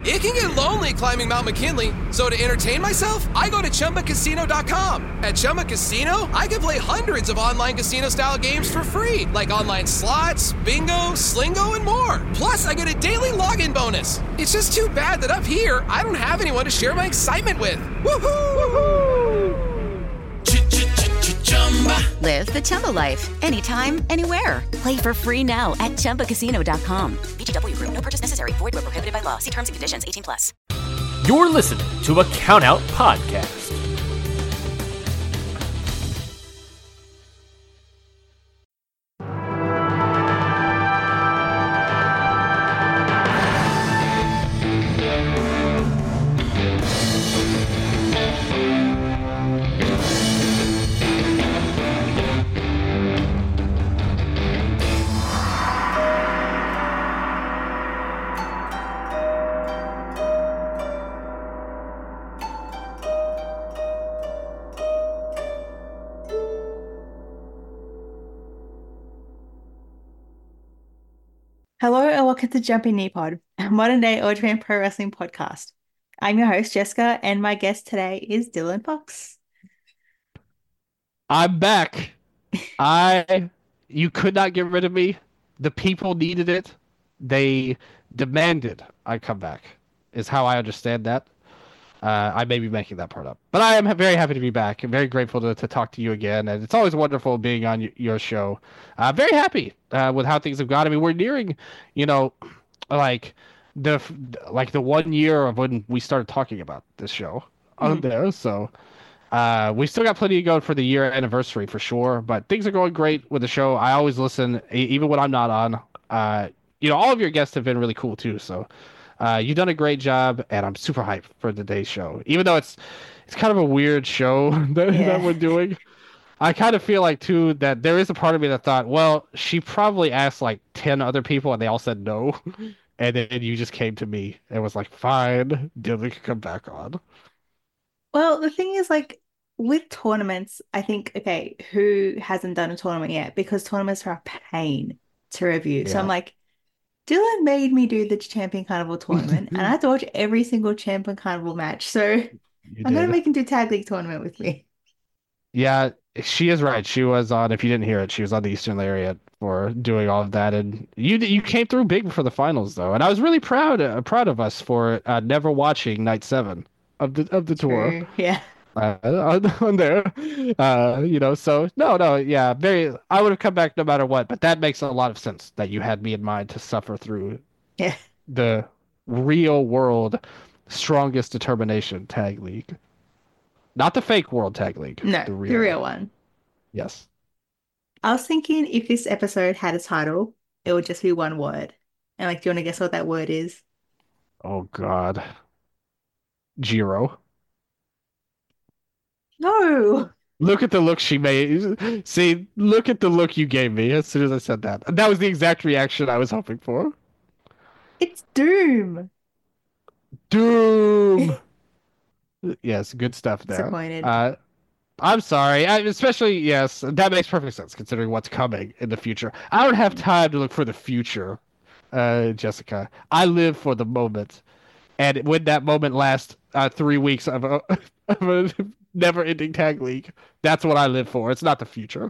It can get lonely climbing Mount McKinley, so to entertain myself, I go to ChumbaCasino.com. At Chumba Casino, I can play hundreds of online casino-style games for free, like online slots, bingo, Slingo, and more. Plus, I get a daily login bonus. It's just too bad that up here, I don't have anyone to share my excitement with. Woohoo! Live the Chumba life. Anytime, anywhere. Play for free now at ChumbaCasino.com. VGW Group. No purchase necessary. Void where prohibited by law. See terms and conditions. 18+. You're listening to a Countout Podcast. Hello and welcome to Jumping Knee Pod, a modern day All Japan Pro Wrestling podcast. I'm your host, Jessica, and my guest today is Dylan Fox. I'm back. You could not get rid of me. The people needed it. They demanded I come back, is how I understand that. I may be making that part up. But I am very happy to be back and very grateful to talk to you again. And it's always wonderful being on your show. Very happy with how things have gone. I mean, we're nearing, like the 1 year of when we started talking about this show on there. So we still got plenty to go for the year anniversary for sure. But things are going great with the show. I always listen, even when I'm not on. All of your guests have been really cool too. So you've done a great job, and I'm super hyped for today's show. Even though it's kind of a weird show that we're doing, I kind of feel like too that there is a part of me that thought, well, she probably asked like 10 other people, and they all said no, and then you just came to me and was like, "Fine, Dylan can come back on." Well, the thing is, like with tournaments, I think who hasn't done a tournament yet? Because tournaments are a pain to review. Yeah. So I'm like, Dylan made me do the Champion Carnival tournament, and I had to watch every single Champion Carnival match. So I'm going to make him do Tag League tournament with me. Yeah, she is right. She was on, if you didn't hear it, she was on the Eastern Lariat for doing all of that. And you came through big for the finals, though. And I was really proud of us for never watching Night 7 of the tour. True. Yeah. On there, so no, yeah, I would have come back no matter what, but that makes a lot of sense that you had me in mind to suffer through the real world strongest determination tag league, not the fake world tag league. No, the real one. Yes. I was thinking if this episode had a title, it would just be one word. And do you want to guess what that word is? Oh God. Jiro. No. Look at the look she made. See, look at the look you gave me as soon as I said that. That was the exact reaction I was hoping for. It's Doom. Doom. Yes, good stuff there. Disappointed. I'm sorry. Especially, yes, that makes perfect sense considering what's coming in the future. I don't have time to look for the future, Jessica. I live for the moment. And when that moment lasts 3 weeks of a never-ending tag league, that's what I live for. It's not the future.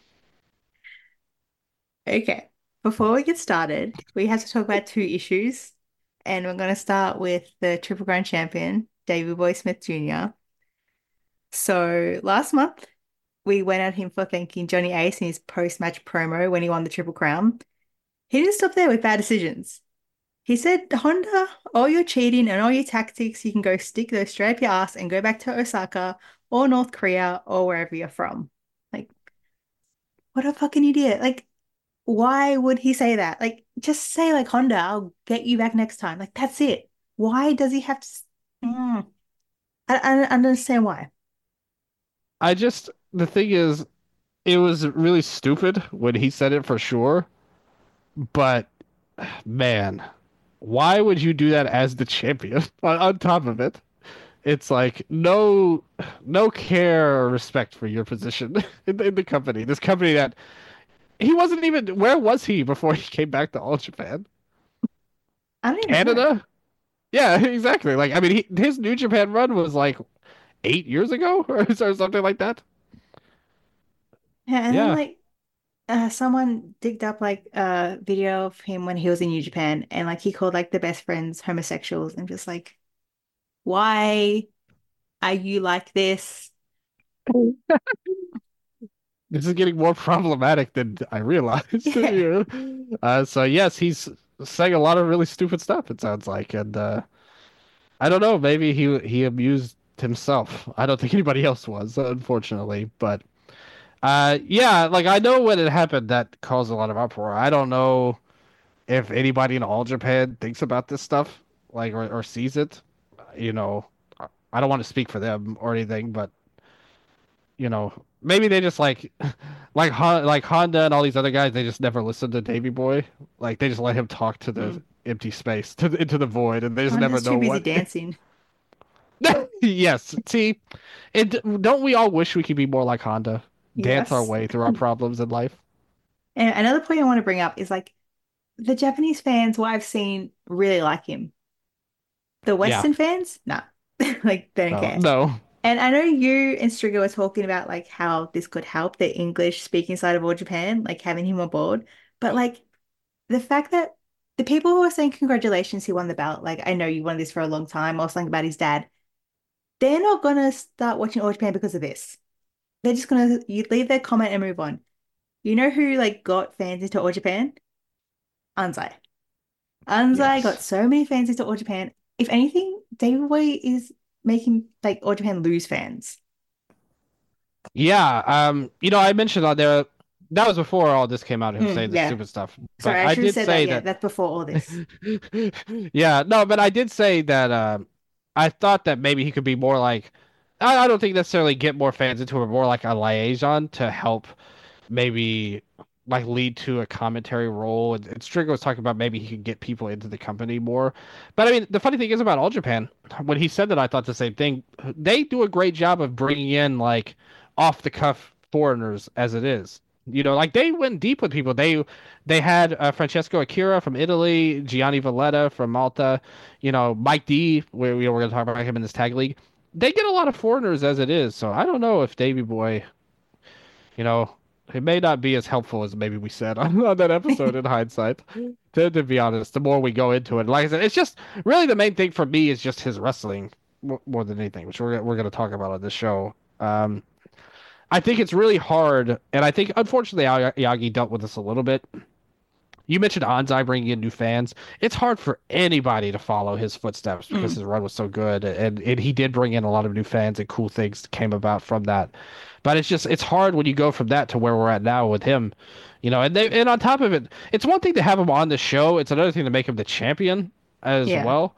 Okay. Before we get started, we have to talk about 2 issues. And we're going to start with the Triple Crown champion, Davey Boy Smith Jr. So last month, we went at him for thanking Johnny Ace in his post-match promo when he won the Triple Crown. He didn't stop there with bad decisions. He said, Honda, all your cheating and all your tactics, you can go stick those straight up your ass and go back to Osaka or North Korea or wherever you're from. What a fucking idiot. Why would he say that? Just say, Honda, I'll get you back next time. That's it. Why does he have to... I don't understand why. The thing is, it was really stupid when he said it for sure. But, man... Why would you do that as the champion on top of it? It's no care or respect for your position in the company. This company that he wasn't even, where was he before he came back to All Japan? I don't even Canada? know. Yeah, exactly. Like, I mean, his New Japan run was like 8 years ago or something like that. Yeah, and then Yeah. like someone digged up like a video of him when he was in New Japan and like he called like the best friends homosexuals and just like, why are you like this? This is getting more problematic than I realized. Yeah. So yes, he's saying a lot of really stupid stuff, it sounds like, and I don't know, maybe he amused himself. I don't think anybody else was, unfortunately, but yeah, like I know when it happened that caused a lot of uproar. I don't know if anybody in all Japan thinks about this stuff, like or sees it. You know, I don't want to speak for them or anything, but maybe they just like Honda and all these other guys, they just never listened to Davy Boy. Like they just let him talk to the Mm. empty space, into the void, and they just never Honda's too know busy what. dancing. Yes, see, don't we all wish we could be more like Honda, dance our Yes. way through our problems in life? And another point I want to bring up is like the Japanese fans, what I've seen, really like him. The Yeah, Western fans, nah, like they don't no, care. no, And I know you and Striga were talking about like how this could help the English speaking side of all Japan, like having him on board. But like the fact that the people who are saying congratulations, he won the belt, like I know you wanted this for a long time, or something about his dad, they're not gonna start watching All Japan because of this. They're just gonna you leave their comment and move on. You know who like got fans into All Japan? Anzai. Anzai got yes. so many fans into All Japan. If anything, David Boy is making like All Japan lose fans. Yeah, I mentioned on there that was before all this came out, him saying the Yeah. stupid stuff. But Sorry, I I should have did said that. say Yeah, that, that's before all this. yeah, no, but I did say that I thought that maybe he could be more like, I don't think necessarily get more fans into it, more like a liaison to help maybe like lead to a commentary role. And Stringer was talking about maybe he could get people into the company more. But I mean, the funny thing is about All Japan, when he said that, I thought the same thing. They do a great job of bringing in like off the cuff foreigners as it is. Like they went deep with people. They had Francesco Akira from Italy, Gianni Valletta from Malta, Mike D. We're going to talk about him in this tag league. They get a lot of foreigners as it is. So I don't know if Davy Boy you know, it may not be as helpful as maybe we said on that episode in hindsight. To be honest, the more we go into it, like I said, it's just really the main thing for me is just his wrestling more than anything, which we're going to talk about on this show. I think it's really hard, and I think unfortunately Yagi dealt with this a little bit. You mentioned Anzai bringing in new fans. It's hard for anybody to follow his footsteps because Mm, his run was so good, and he did bring in a lot of new fans, and cool things came about from that. But it's hard when you go from that to where we're at now with him, and on top of it, it's one thing to have him on the show. It's another thing to make him the champion as yeah. well.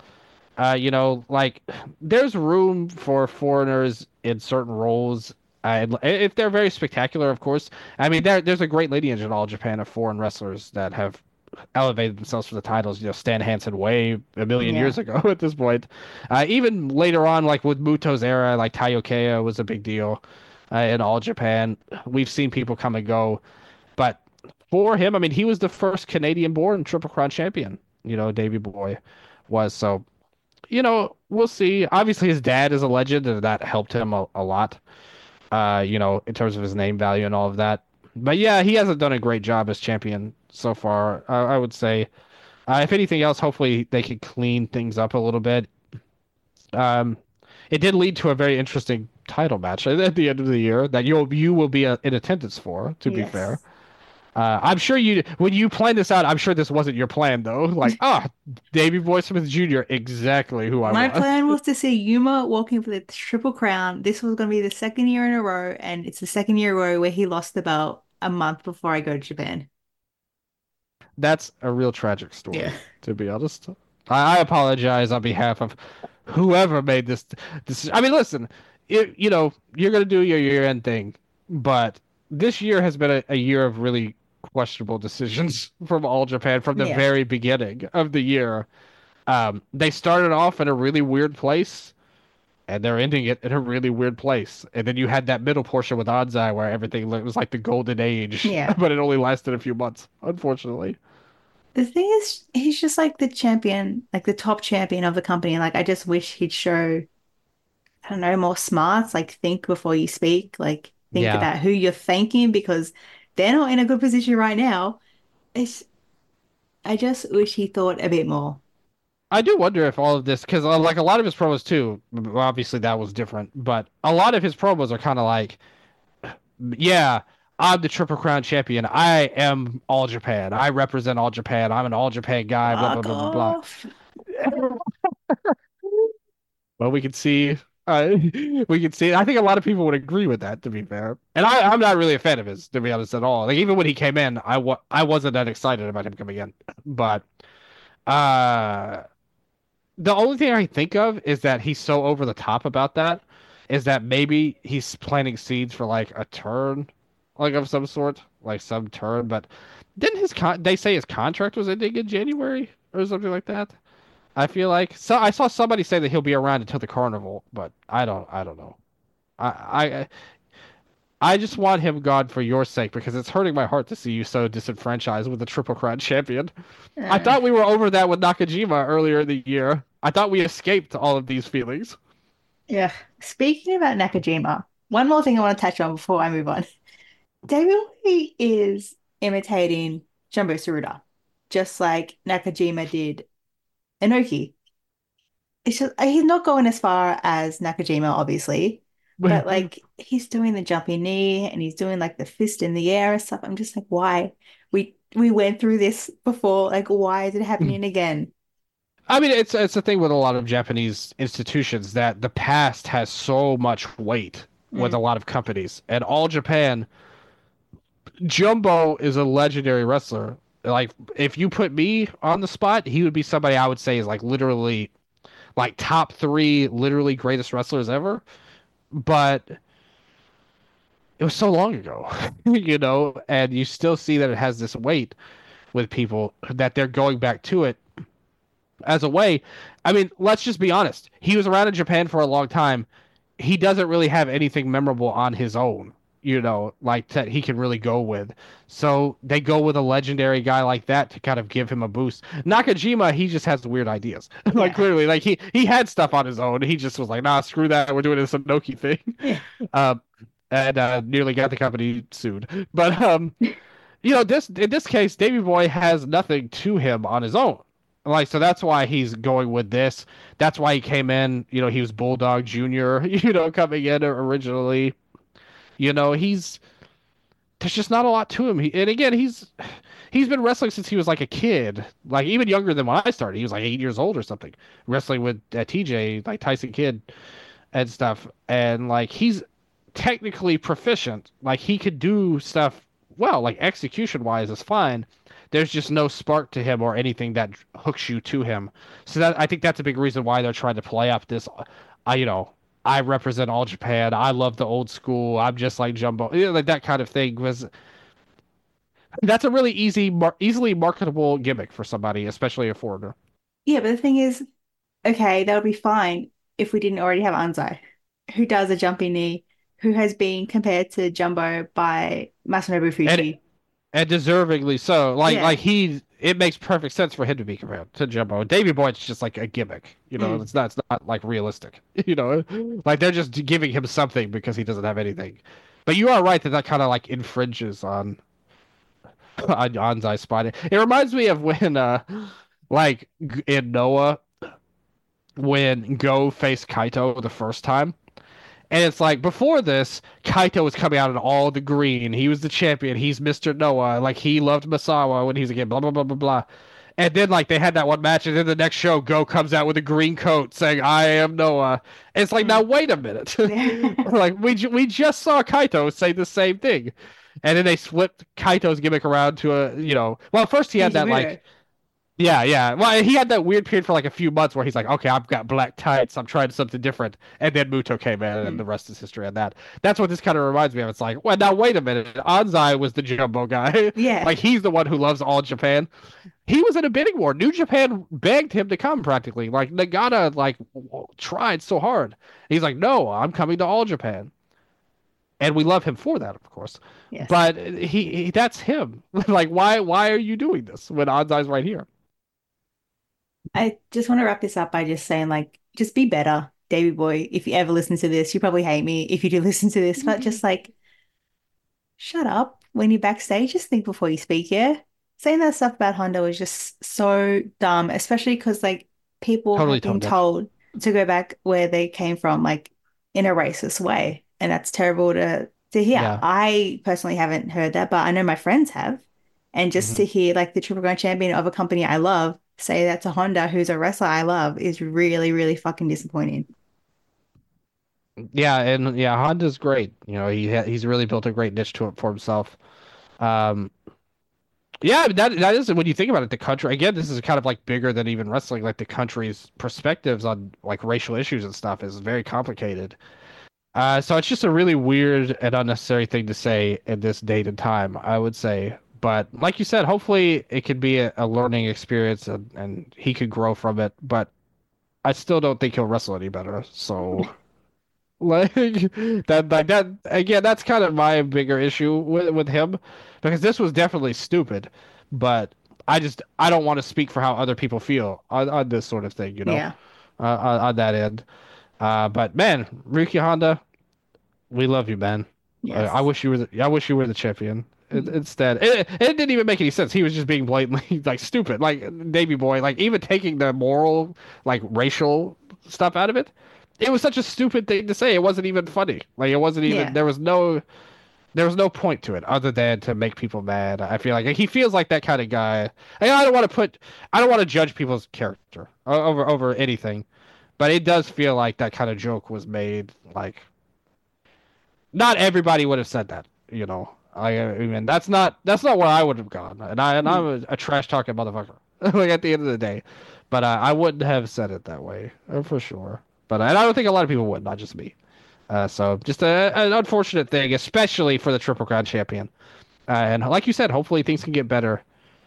Like there's room for foreigners in certain roles. If they're very spectacular, of course. I mean, there's a great lineage in all Japan of foreign wrestlers that have elevated themselves for the titles. Stan Hansen way a million Yeah. years ago at this point. Even later on, like with Muto's era, like Taiyo Kea was a big deal in all Japan. We've seen people come and go, but for him, I mean, he was the first Canadian-born Triple Crown champion. Davey Boy was so. We'll see. Obviously, his dad is a legend, and that helped him a lot. In terms of his name value and all of that. But yeah, he hasn't done a great job as champion so far. I would say, if anything else, hopefully they can clean things up a little bit. Um, it did lead to a very interesting title match at the end of the year that you will be in attendance for. To be fair, Yes. I'm sure when you planned this out, I'm sure this wasn't your plan though. Like, Davey Boy Smith Jr., exactly who I My want. plan was to see Yuma walking for the Triple Crown. This was going to be the second year in a row, and it's the second year in a row where he lost the belt a month before I go to Japan. That's a real tragic Yeah. story, to be honest. I apologize on behalf of whoever made this. I mean, listen, you're gonna do your year-end thing, but this year has been a year of really questionable decisions from All Japan from the Yeah. very beginning of the year. They started off in a really weird place, and they're ending it in a really weird place. And then you had that middle portion with Anzai where everything was like the golden age, Yeah. but it only lasted a few months, unfortunately. The thing is, he's just like the champion, like the top champion of the company. Like, I just wish he'd show, I don't know, more smarts, like think before you speak, like think Yeah. about who you're thanking because they're not in a good position right now. It's, I just wish he thought a bit more. I do wonder if all of this, because like a lot of his promos too, obviously that was different, but a lot of his promos are kind of like, yeah, I'm the Triple Crown champion. I am All Japan. I represent All Japan. I'm an All Japan guy. Blah blah Fuck blah blah blah. off. Well, we can see. We can see. I think a lot of people would agree with that, to be fair. And I'm not really a fan of his, to be honest, at all. Like even when he came in, I wasn't that excited about him coming in. But uh, the only thing I think of is that he's so over the top about that, is that maybe he's planting seeds for like a turn, like of some sort, like some turn. But didn't they say his contract was ending in January or something like that? I feel like I saw somebody say that he'll be around until the carnival, but I don't know. I I just want him gone for your sake because it's hurting my heart to see you so disenfranchised with the Triple Crown champion. I Uh, thought we were over that with Nakajima earlier in the year. I thought we escaped all of these feelings. yeah. Speaking about Nakajima, one more thing I want to touch on before I move on. David Lee is imitating Jumbo Tsuruta, just like Nakajima did Inoki. It's just he's not going as far as Nakajima, obviously, but like he's doing the jumping knee and he's doing like the fist in the air and stuff. I'm just like, why? We went through this before. Like, why is it happening again? I mean, it's a thing with a lot of Japanese institutions that the past has so much weight with a Mm. lot of companies. And All Japan, Jumbo is a legendary wrestler. Like, if you put me on the spot, he would be somebody I would say is like literally like top three, literally greatest wrestlers ever. But it was so long ago, and you still see that it has this weight with people that they're going back to it as a way. I mean, let's just be honest. He was around in Japan for a long time. He doesn't really have anything memorable on his own, like that he can really go with. So they go with a legendary guy like that to kind of give him a boost. Nakajima, he just has weird ideas. Like Yeah. clearly, like he had stuff on his own. He just was like, nah, screw that. We're doing this Sanoki thing. Yeah. Um, and nearly got the company sued. But this in this case, Davey Boy has nothing to him on his own. Like, so that's why he's going with this. That's why he came in. He was Bulldog Junior. Coming in originally. He's there's just not a lot to him. And again, he's been wrestling since he was like a kid, like even younger than when I started. He was like 8 years old or something, wrestling with TJ, like Tyson Kidd and stuff. And like he's technically proficient. Like he could do stuff well, like execution wise is fine. There's just no spark to him or anything that hooks you to him. So that I think that's a big reason why they're trying to play up this. I represent All Japan. I love the old school. I'm just like Jumbo, like that kind of thing. Was that's a really easily marketable gimmick for somebody, especially a foreigner. Yeah, but the thing is, okay, that would be fine if we didn't already have Anzai, who does a jumping knee, who has been compared to Jumbo by Masanobu And Fuji. and deservingly so. Like Yeah. like it makes perfect sense for him to be compared to Jumbo. Davey Boyd's just like a gimmick. Mm. It's not like realistic. Like they're just giving him something because he doesn't have anything. But you are right that kind of like infringes on Anzai's spot. It reminds me of when like in Noah when Go faced Kaito the first time. And it's like before this, Kaito was coming out in all the green. He was the champion. He's Mr. Noah. Like he loved Masawa when he was a kid. Blah blah blah blah blah. And then like they had that one match, and then the next show, Go comes out with a green coat saying, "I am Noah." And it's like, now wait a minute. Like we just saw Kaito say the same thing, and then they flipped Kaito's gimmick around to well, first he had that He's like yeah, yeah. Well, he had that weird period for like a few months where he's like, okay, I've got black tights. I'm trying something different. And then Muto came in, and the rest is history on that. That's what this kind of reminds me of. It's like, well, now wait a minute. Anzai was the Jumbo guy. Yeah. Like, he's the one who loves all Japan. He was in a bidding war. New Japan begged him to come practically. Like, Nagata, like, tried so hard. He's like, no, I'm coming to all Japan. and we love him for that, of course. Yes. But he that's him. Like, why are you doing this when Onsai's right here? I just want to wrap this up by just saying, like, just be better, Davey boy. If you ever listen to this, you probably hate me if you do listen to this, but just like, shut up when you're backstage. Just think before you speak, yeah? Saying that stuff about Honda was just so dumb, especially because, like, people Totally have been tone deaf. told to go back where they came from, like, in a racist way. And that's terrible to hear. Yeah. I personally haven't heard that, but I know my friends have. And just to hear, like, the Triple Crown champion of a company I love say that to Honda, who's a wrestler I love, is really, really fucking disappointing. Yeah, and yeah, Honda's great. You know, he's really built a great niche to it for himself. Um, yeah, that is when you think about it, the country again, this is kind of like bigger than even wrestling. Like the country's perspectives on like racial issues and stuff is very complicated. So it's just a really weird and unnecessary thing to say in this date and time, I would say. But like you said, hopefully it could be a learning experience and he could grow from it. But I still don't think he'll wrestle any better. So like that again, that's kind of my bigger issue with him because this was definitely stupid. But I don't want to speak for how other people feel on this sort of thing, you know, Yeah. on that end. But man, Ryuki Honda, we love you, man. Yes. I wish you were the champion. Instead, it didn't even make any sense. He was just being blatantly like stupid, like Davy Boy, like even taking the moral, like racial stuff out of it. It was such a stupid thing to say. It wasn't even funny. Like it wasn't even. Yeah. There was no point to it other than to make people mad. I feel like he feels like that kind of guy. I don't want to judge people's character over anything, but it does feel like that kind of joke was made. Like not everybody would have said that, you know. I mean that's not where I would have gone, and I'm a trash talking motherfucker. Like at the end of the day, but I wouldn't have said it that way for sure. But and I don't think a lot of people would, not just me. So just an unfortunate thing, especially for the Triple Crown champion. And like you said, hopefully things can get better.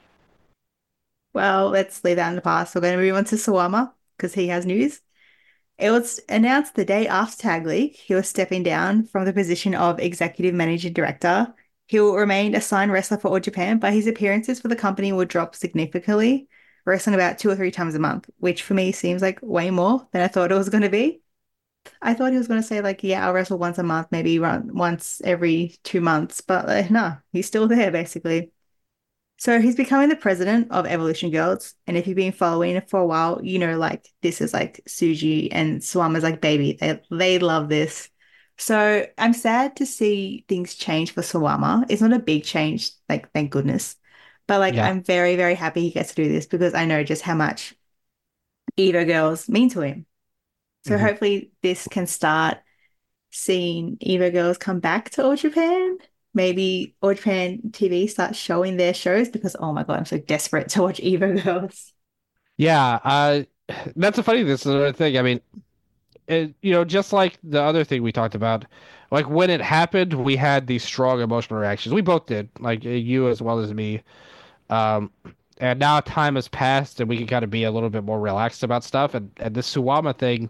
Well, let's leave that in the past. We're going to move on to Sawama because he has news. It was announced the day after Tag League he was stepping down from the position of Executive Managing Director. He will remain a signed wrestler for All Japan, but his appearances for the company will drop significantly, wrestling about 2 or 3 times a month, which for me seems like way more than I thought it was going to be. I thought he was going to say, like, yeah, I'll wrestle once a month, maybe run once every 2 months, but no, he's still there basically. So he's becoming the president of Evolution Girls. And if you've been following it for a while, you know, like this is like Suji and Swama's like baby. They love this. So I'm sad to see things change for Sawama. It's not a big change, like thank goodness. But like Yeah. I'm very, very happy he gets to do this because I know just how much Evo Girls mean to him. So Mhm. hopefully this can start seeing Evo Girls come back to All Japan. Maybe All Japan TV starts showing their shows because, oh my God, I'm so desperate to watch Evo Girls. Yeah, that's a funny. This is another thing. I mean, just like the other thing we talked about, like when it happened, we had these strong emotional reactions. We both did, like you as well as me. Um, and now time has passed, and we can kind of be a little bit more relaxed about stuff. And this Suwama thing,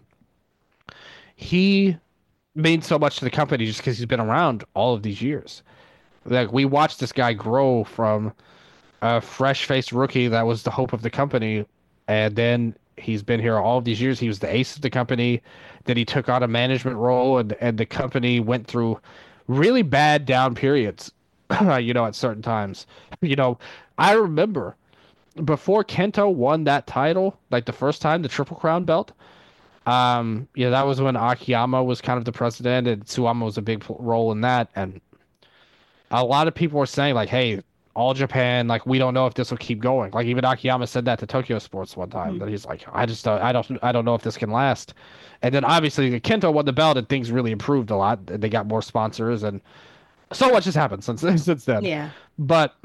he means so much to the company just because he's been around all of these years. Like we watched this guy grow from a fresh-faced rookie that was the hope of the company, and then he's been here all of these years. He was the ace of the company. Then he took on a management role, and the company went through really bad down periods, at certain times. I remember before Kento won that title, like the first time, the Triple Crown belt. That was when Akiyama was kind of the president, and Suwama was a big role in that. And a lot of people were saying like, "Hey, All Japan, like we don't know if this will keep going." Like even Akiyama said that to Tokyo Sports one time. That he's like, I don't know if this can last. And then obviously Kento won the belt, and things really improved a lot. They got more sponsors, and so much has happened since then. Yeah. But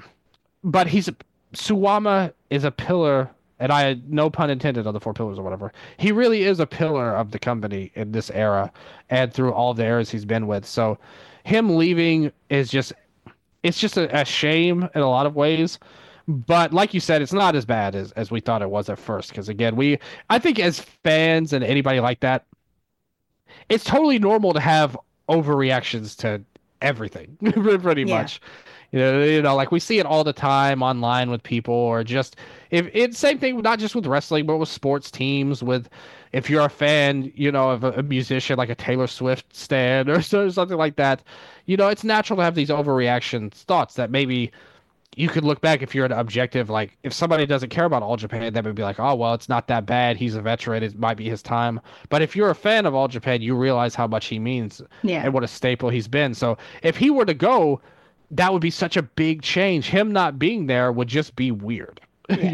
Suwama is a pillar, and I no pun intended on the four pillars or whatever. He really is a pillar of the company in this era, and through all the eras he's been with. So, him leaving is it's just a shame in a lot of ways. But like you said, it's not as bad as we thought it was at first. Because again, I think as fans and anybody like that, it's totally normal to have overreactions to everything, pretty Yeah. much. You know, like we see it all the time online with people, or just if it's same thing, not just with wrestling, but with sports teams. With if you're a fan, of a musician like a Taylor Swift stan or something like that, it's natural to have these overreaction thoughts that maybe you could look back if you're an objective, like if somebody doesn't care about All Japan, that would be like, oh well, it's not that bad. He's a veteran. It might be his time. But if you're a fan of All Japan, you realize how much he means Yeah. and what a staple he's been. So if he were to go, that would be such a big change. Him not being there would just be weird, Yeah.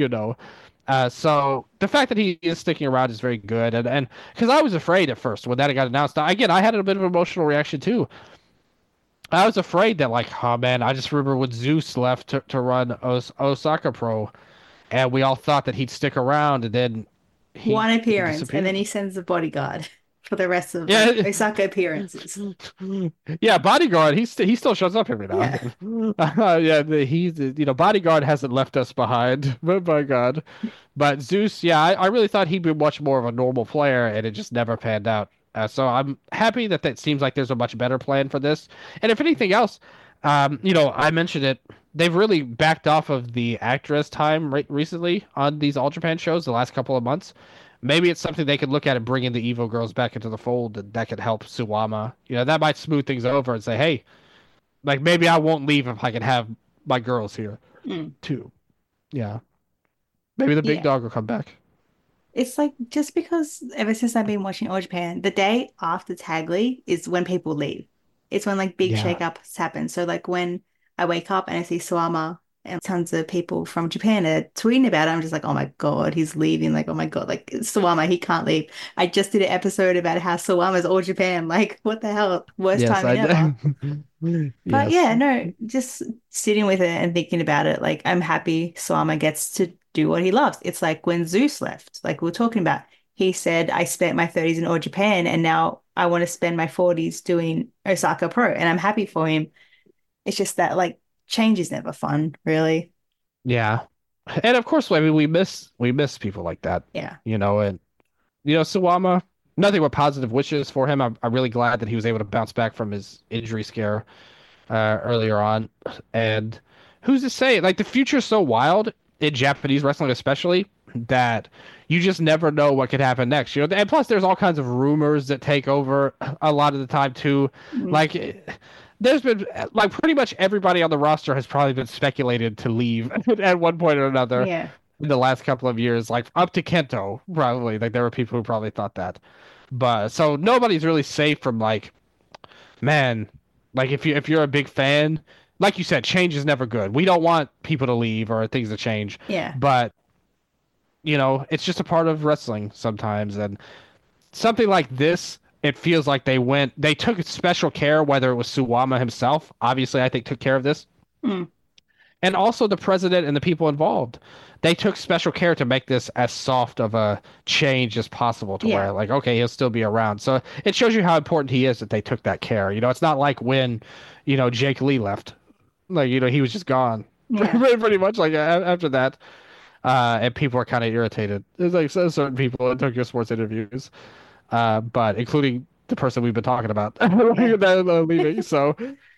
So the fact that he is sticking around is very good. And because I was afraid at first when that got announced, again, I had a bit of an emotional reaction too. I was afraid that, like, oh man, I just remember when Zeus left to run Osaka Pro, and we all thought that he'd stick around, and then One he appearance, and disappeared. then he sends the bodyguard for the rest of Yeah. Osaka appearances. Yeah, Bodyguard, he still shows up every now and then. Bodyguard hasn't left us behind, but my God. But Zeus, yeah, I really thought he'd be much more of a normal player, and it just never panned out. So I'm happy that seems like there's a much better plan for this. And if anything else, I mentioned it. They've really backed off of the actress time recently on these All Japan shows the last couple of months. Maybe it's something they could look at and bring in the Evo girls back into the fold, and that could help Suwama. That might smooth things over and say, hey, like maybe I won't leave if I can have my girls here too. Yeah. Maybe the big Yeah. dog will come back. It's like just because ever since I've been watching All Japan, the day after Tag League is when people leave. It's when like big Yeah. shakeups happen. So like when I wake up and I see Suwama and tons of people from Japan are tweeting about it, I'm just like, oh my God, he's leaving. Like, oh my God, like Suwama, he can't leave. I just did an episode about how Suwama's All Japan. Like, what the hell? Worst Yes, timing ever. But Yes. yeah, no, just sitting with it and thinking about it, like I'm happy Suwama gets to do what he loves. It's like when Zeus left, like we were talking about, he said, I spent my 30s in All Japan and now I want to spend my 40s doing Osaka Pro, and I'm happy for him. It's just that like change is never fun, really. Yeah. And of course, I mean, we miss people like that, Yeah. and Suwama, nothing but positive wishes for him. I'm really glad that he was able to bounce back from his injury scare earlier on. And who's to say, like, the future is so wild in Japanese wrestling, especially, that you just never know what could happen next. And plus, there's all kinds of rumors that take over a lot of the time too. Like, there's been like pretty much everybody on the roster has probably been speculated to leave at one point or another Yeah. in the last couple of years, like up to Kento, probably. Like, there were people who probably thought that. But so nobody's really safe from, like, man, like if you're a big fan, like you said, change is never good. We don't want people to leave or things to change. Yeah. But it's just a part of wrestling sometimes. And something like this, it feels like they took special care, whether it was Suwama himself, obviously I think took care of this. And also the president and the people involved. They took special care to make this as soft of a change as possible to where, like, okay, he'll still be around. So it shows you how important he is that they took that care. It's not like when, Jake Lee left. Like, he was just gone. Yeah. Pretty much like after that. And people are kind of irritated. There's like certain people in Tokyo Sports interviews, but including the person we've been talking about leaving. So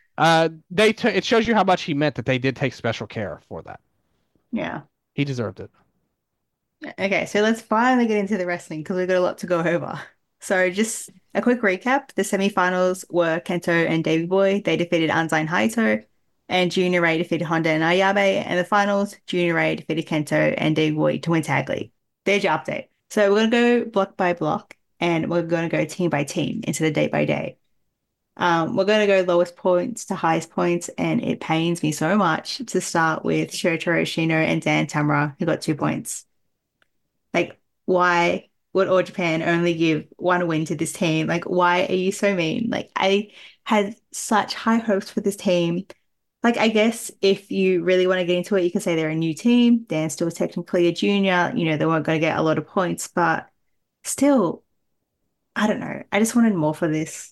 it shows you how much he meant that they did take special care for that. Yeah. He deserved it. Okay, so let's finally get into the wrestling because we've got a lot to go over. So just a quick recap. The semifinals were Kento and Davey Boy. They defeated Anzai and Haito, and Junior Ray defeated Honda and Ayabe. And the finals, Junior Ray defeated Kento and Davey Boy to win Tag League. There's your update. So we're going to go block by block, and we're going to go team by team into the day by day. We're going to go lowest points to highest points, and it pains me so much to start with Shotaro Shino and Dan Tamura, who got 2 points. Like, why would All Japan only give one win to this team? Like, why are you so mean? Like, I had such high hopes for this team. Like, I guess if you really want to get into it, you can say they're a new team. Dan's still technically a junior. They weren't going to get a lot of points, but still, I don't know. I just wanted more for this.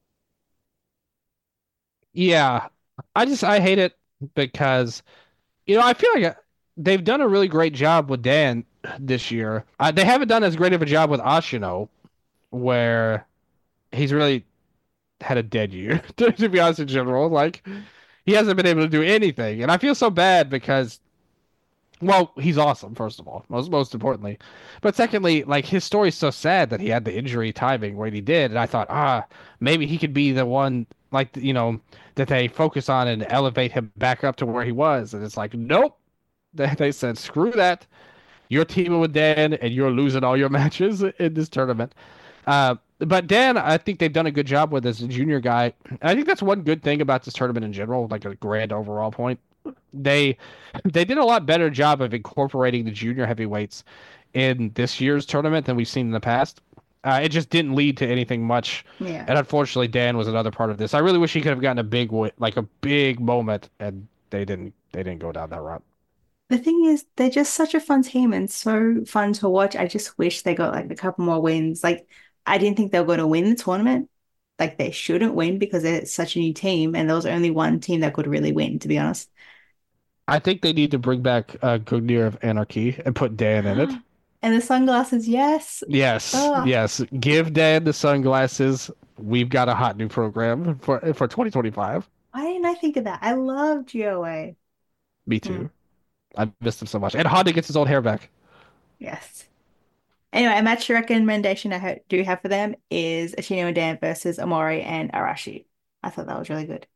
Yeah, I hate it because, I feel like they've done a really great job with Dan this year. They haven't done as great of a job with Ashino, where he's really had a dead year, to be honest, in general. Like, he hasn't been able to do anything. And I feel so bad because, well, he's awesome, first of all, most importantly. But secondly, like, his story's so sad that he had the injury timing when he did. And I thought, maybe he could be the one, like, that they focus on and elevate him back up to where he was. And it's like, nope. They said, screw that. You're teaming with Dan, and you're losing all your matches in this tournament. But Dan, I think they've done a good job with as a junior guy. And I think that's one good thing about this tournament in general, like a grand overall point. They did a lot better job of incorporating the junior heavyweights in this year's tournament than we've seen in the past. It just didn't lead to anything much. Yeah. And unfortunately, Dan was another part of this. I really wish he could have gotten a big moment, and they didn't go down that route. The thing is, they're just such a fun team and so fun to watch. I just wish they got like a couple more wins. Like, I didn't think they were going to win the tournament. Like, they shouldn't win because they're such a new team, and there was only one team that could really win, to be honest. I think they need to bring back Gungnir of Anarchy and put Dan in it. And the sunglasses, yes. Yes, Oh. yes. Give Dan the sunglasses. We've got a hot new program for 2025. Why didn't I think of that? I love GOA. Me too. I missed him so much. And Honda gets his old hair back. Yes. Anyway, a match recommendation I do have for them is Ashino and Dan versus Amori and Arashi. I thought that was really good.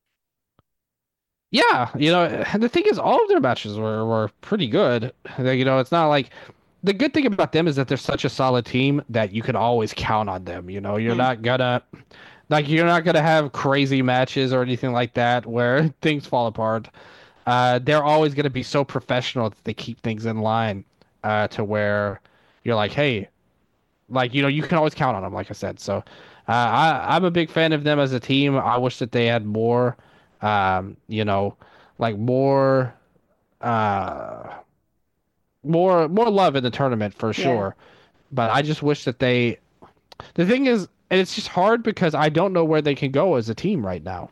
Yeah, and the thing is, all of their matches were pretty good. It's not like the good thing about them is that they're such a solid team that you can always count on them. You're not gonna have crazy matches or anything like that where things fall apart. They're always gonna be so professional that they keep things in line to where you're like, hey, like you can always count on them. Like I said, so I'm a big fan of them as a team. I wish that they had more. Like more love in the tournament for sure. But I just wish that the thing is, and it's just hard because I don't know where they can go as a team right now.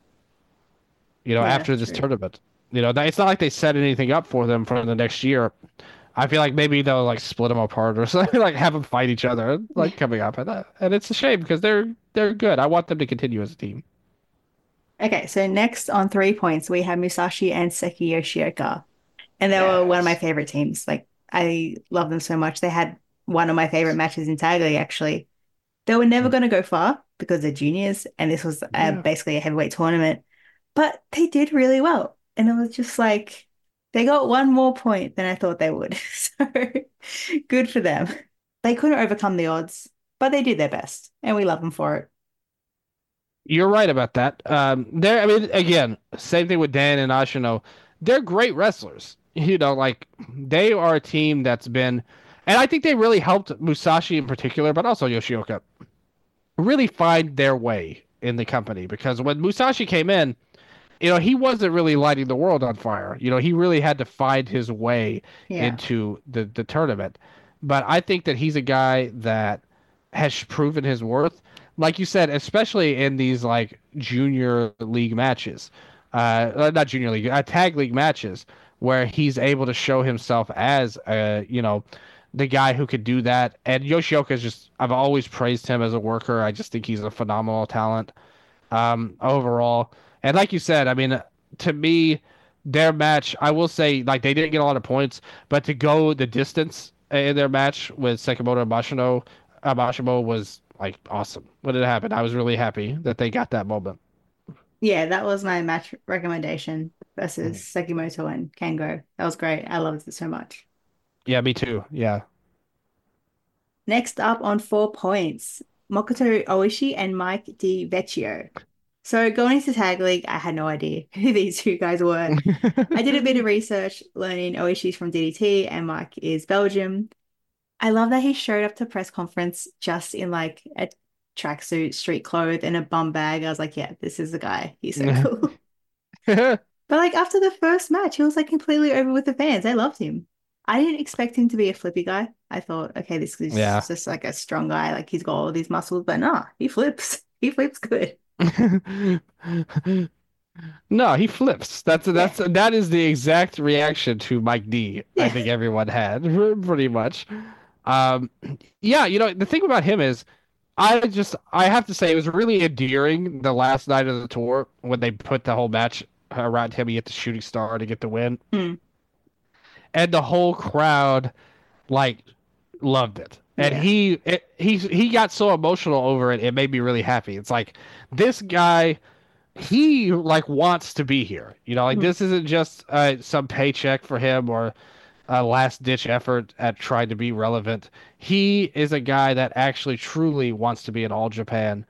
After this tournament, it's not like they set anything up for them for the next year. I feel like maybe they'll like split them apart or something, like have them fight each other, like coming up at that. And it's a shame because they're good. I want them to continue as a team. Okay, so next on 3 points, we have Musashi and Seki Yoshioka. And they were one of my favorite teams. Like, I love them so much. They had one of my favorite matches in Tag League, actually. They were never going to go far because they're juniors, and this was basically a heavyweight tournament. But they did really well. And it was just like, they got one more point than I thought they would. So, good for them. They couldn't overcome the odds, but they did their best, and we love them for it. You're right about that. Again, same thing with Dan and Ashino. They're great wrestlers. Like they are a team that's been, and I think they really helped Musashi in particular, but also Yoshioka, really find their way in the company. Because when Musashi came in, he wasn't really lighting the world on fire. He really had to find his way into the tournament. But I think that he's a guy that has proven his worth. Like you said, especially in these like junior league matches, not junior league, tag league matches, where he's able to show himself as, the guy who could do that. And Yoshioka is I've always praised him as a worker. I just think he's a phenomenal talent overall. And like you said, I mean, to me, their match, I will say, like they didn't get a lot of points, but to go the distance in their match with Sekimoto and Mashimo was like awesome when it happened. I was really happy that they got that moment. Yeah, that was my match recommendation versus Sekimoto and Kango. That was great. I loved it so much. Yeah, me too. Yeah. Next up on 4 points, Mokoto Oishi and Mike DiVecchio. So going into Tag League, I had no idea who these two guys were. I did a bit of research, learning Oishi's from DDT and Mike is Belgium. I love that he showed up to press conference just in like a tracksuit, street clothes, and a bum bag. I was like, yeah, this is the guy. He's so cool. But like after the first match, he was like completely over with the fans. They loved him. I didn't expect him to be a flippy guy. I thought, okay, this is just like a strong guy. Like he's got all these muscles, but nah, he flips. He flips good. No, he flips. That is the exact reaction to Mike D. Yeah. I think everyone had pretty much. The thing about him is, I have to say it was really endearing the last night of the tour when they put the whole match around him. He hit the shooting star to get the win, Mm, and the whole crowd like loved it. And yeah. he got so emotional over it. It made me really happy. It's like this guy, he like wants to be here. You know, like Mm, this isn't just some paycheck for him or a last ditch effort at trying to be relevant. He is a guy that actually truly wants to be in All Japan.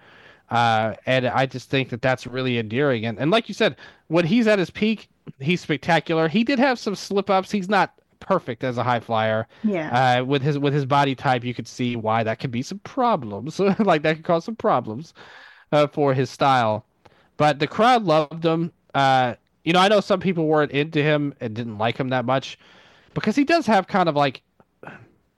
And I just think that that's really endearing. And like you said, when he's at his peak, he's spectacular. He did have some slip ups. He's not perfect as a high flyer. yeah. With his body type, you could see why that could be some problems. Like that could cause some problems for his style. But the crowd loved him. I know some people weren't into him and didn't like him that much because he does have kind of like a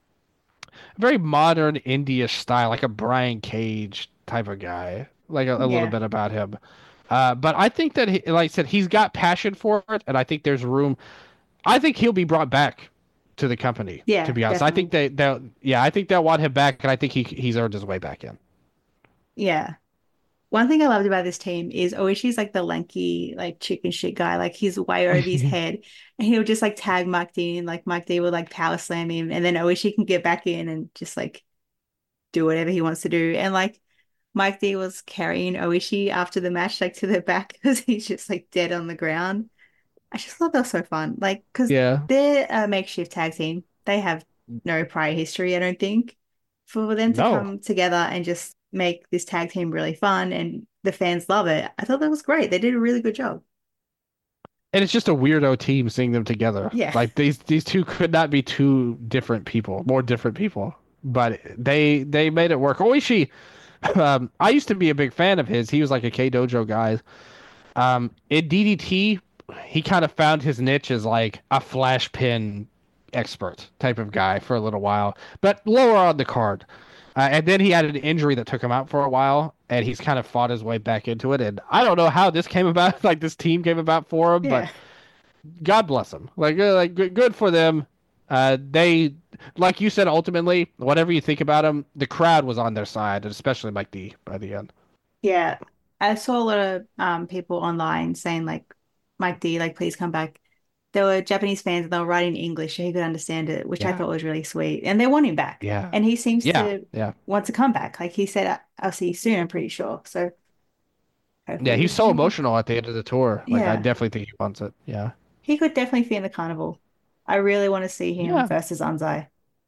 very modern indie-ish style, like a Brian Cage type of guy, like a little Yeah. bit about him. But I think that, like I said, he's got passion for it, and I think there's room. I think he'll be brought back to the company. To Yeah, be honest, I think definitely. I think they'll want him back, and I think he's earned his way back in. Yeah. One thing I loved about this team is Oishi's like the lanky, like chicken shit guy. Like he's way over his head. And he'll just like tag Mike D and like Mike D will like power slam him. And then Oishi can get back in and just like do whatever he wants to do. And like Mike D was carrying Oishi after the match, like to the back because he's just like dead on the ground. I just thought that was so fun. Like, because Yeah. they're a makeshift tag team. They have no prior history, I don't think. For them to No. come together and just make this tag team really fun and the fans love it, I thought that was great. They did a really good job. And it's just a weirdo team seeing them together. Yeah. Like these two could not be two different people, more different people. But they made it work. Oishi, I used to be a big fan of his. He was like a K Dojo guy. In DDT, he kind of found his niche as like a flash pin expert type of guy for a little while, but lower on the card. And then he had an injury that took him out for a while, and he's kind of fought his way back into it. And I don't know how this came about, like this team came about for him, but Yeah. God bless them. Like good for them. They, like you said, ultimately, whatever you think about them, the crowd was on their side, and especially Mike D by the end. Yeah. I saw a lot of people online saying like Mike D, like please come back. There were Japanese fans and they were writing in English so he could understand it, which I Yeah, thought was really sweet. And they want him back. yeah, And he seems yeah, to yeah, want to come back. Like he said, I'll see you soon, I'm pretty sure. So yeah. hopefully we He's see so him again. emotional at the end of the tour. Like I Yeah. definitely think he wants it. Yeah, He could definitely fit in the carnival. I really want to see him yeah. versus Anzai.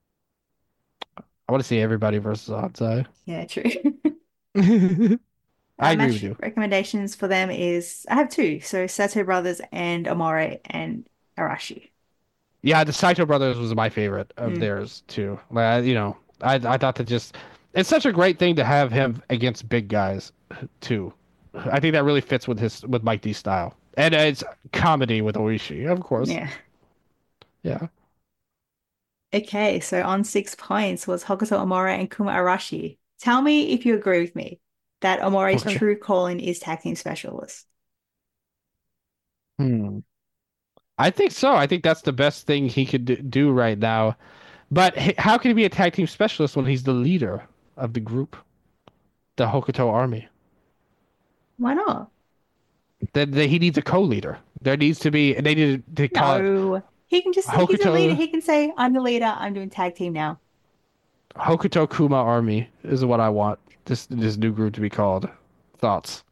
I want to see everybody versus Onsai. Yeah, true. I agree with Match you. recommendations for them is I have two. So Sato Brothers and Amore and Arashi. Yeah, the Saito brothers was my favorite of Mm, theirs too. I thought that just it's such a great thing to have him against big guys too. I think that really fits with Mike D's style, and it's comedy with Oishi, of course. yeah. Yeah. Okay, so on 6 points was Hokuto Amore and Kuma Arashi. Tell me if you agree with me that Amore's Okay. true calling is tag team specialist. Hmm. I think so. I think that's the best thing he could do right now. But how can he be a tag team specialist when he's the leader of the group, the Hokuto Army? Why not? Then he needs a co-leader. There needs to be. They need to call it No. He can just say he's a leader. Hokuto He can say, I'm the leader. I'm doing tag team now. Hokuto Kuma Army is what I want this new group to be called. Thoughts?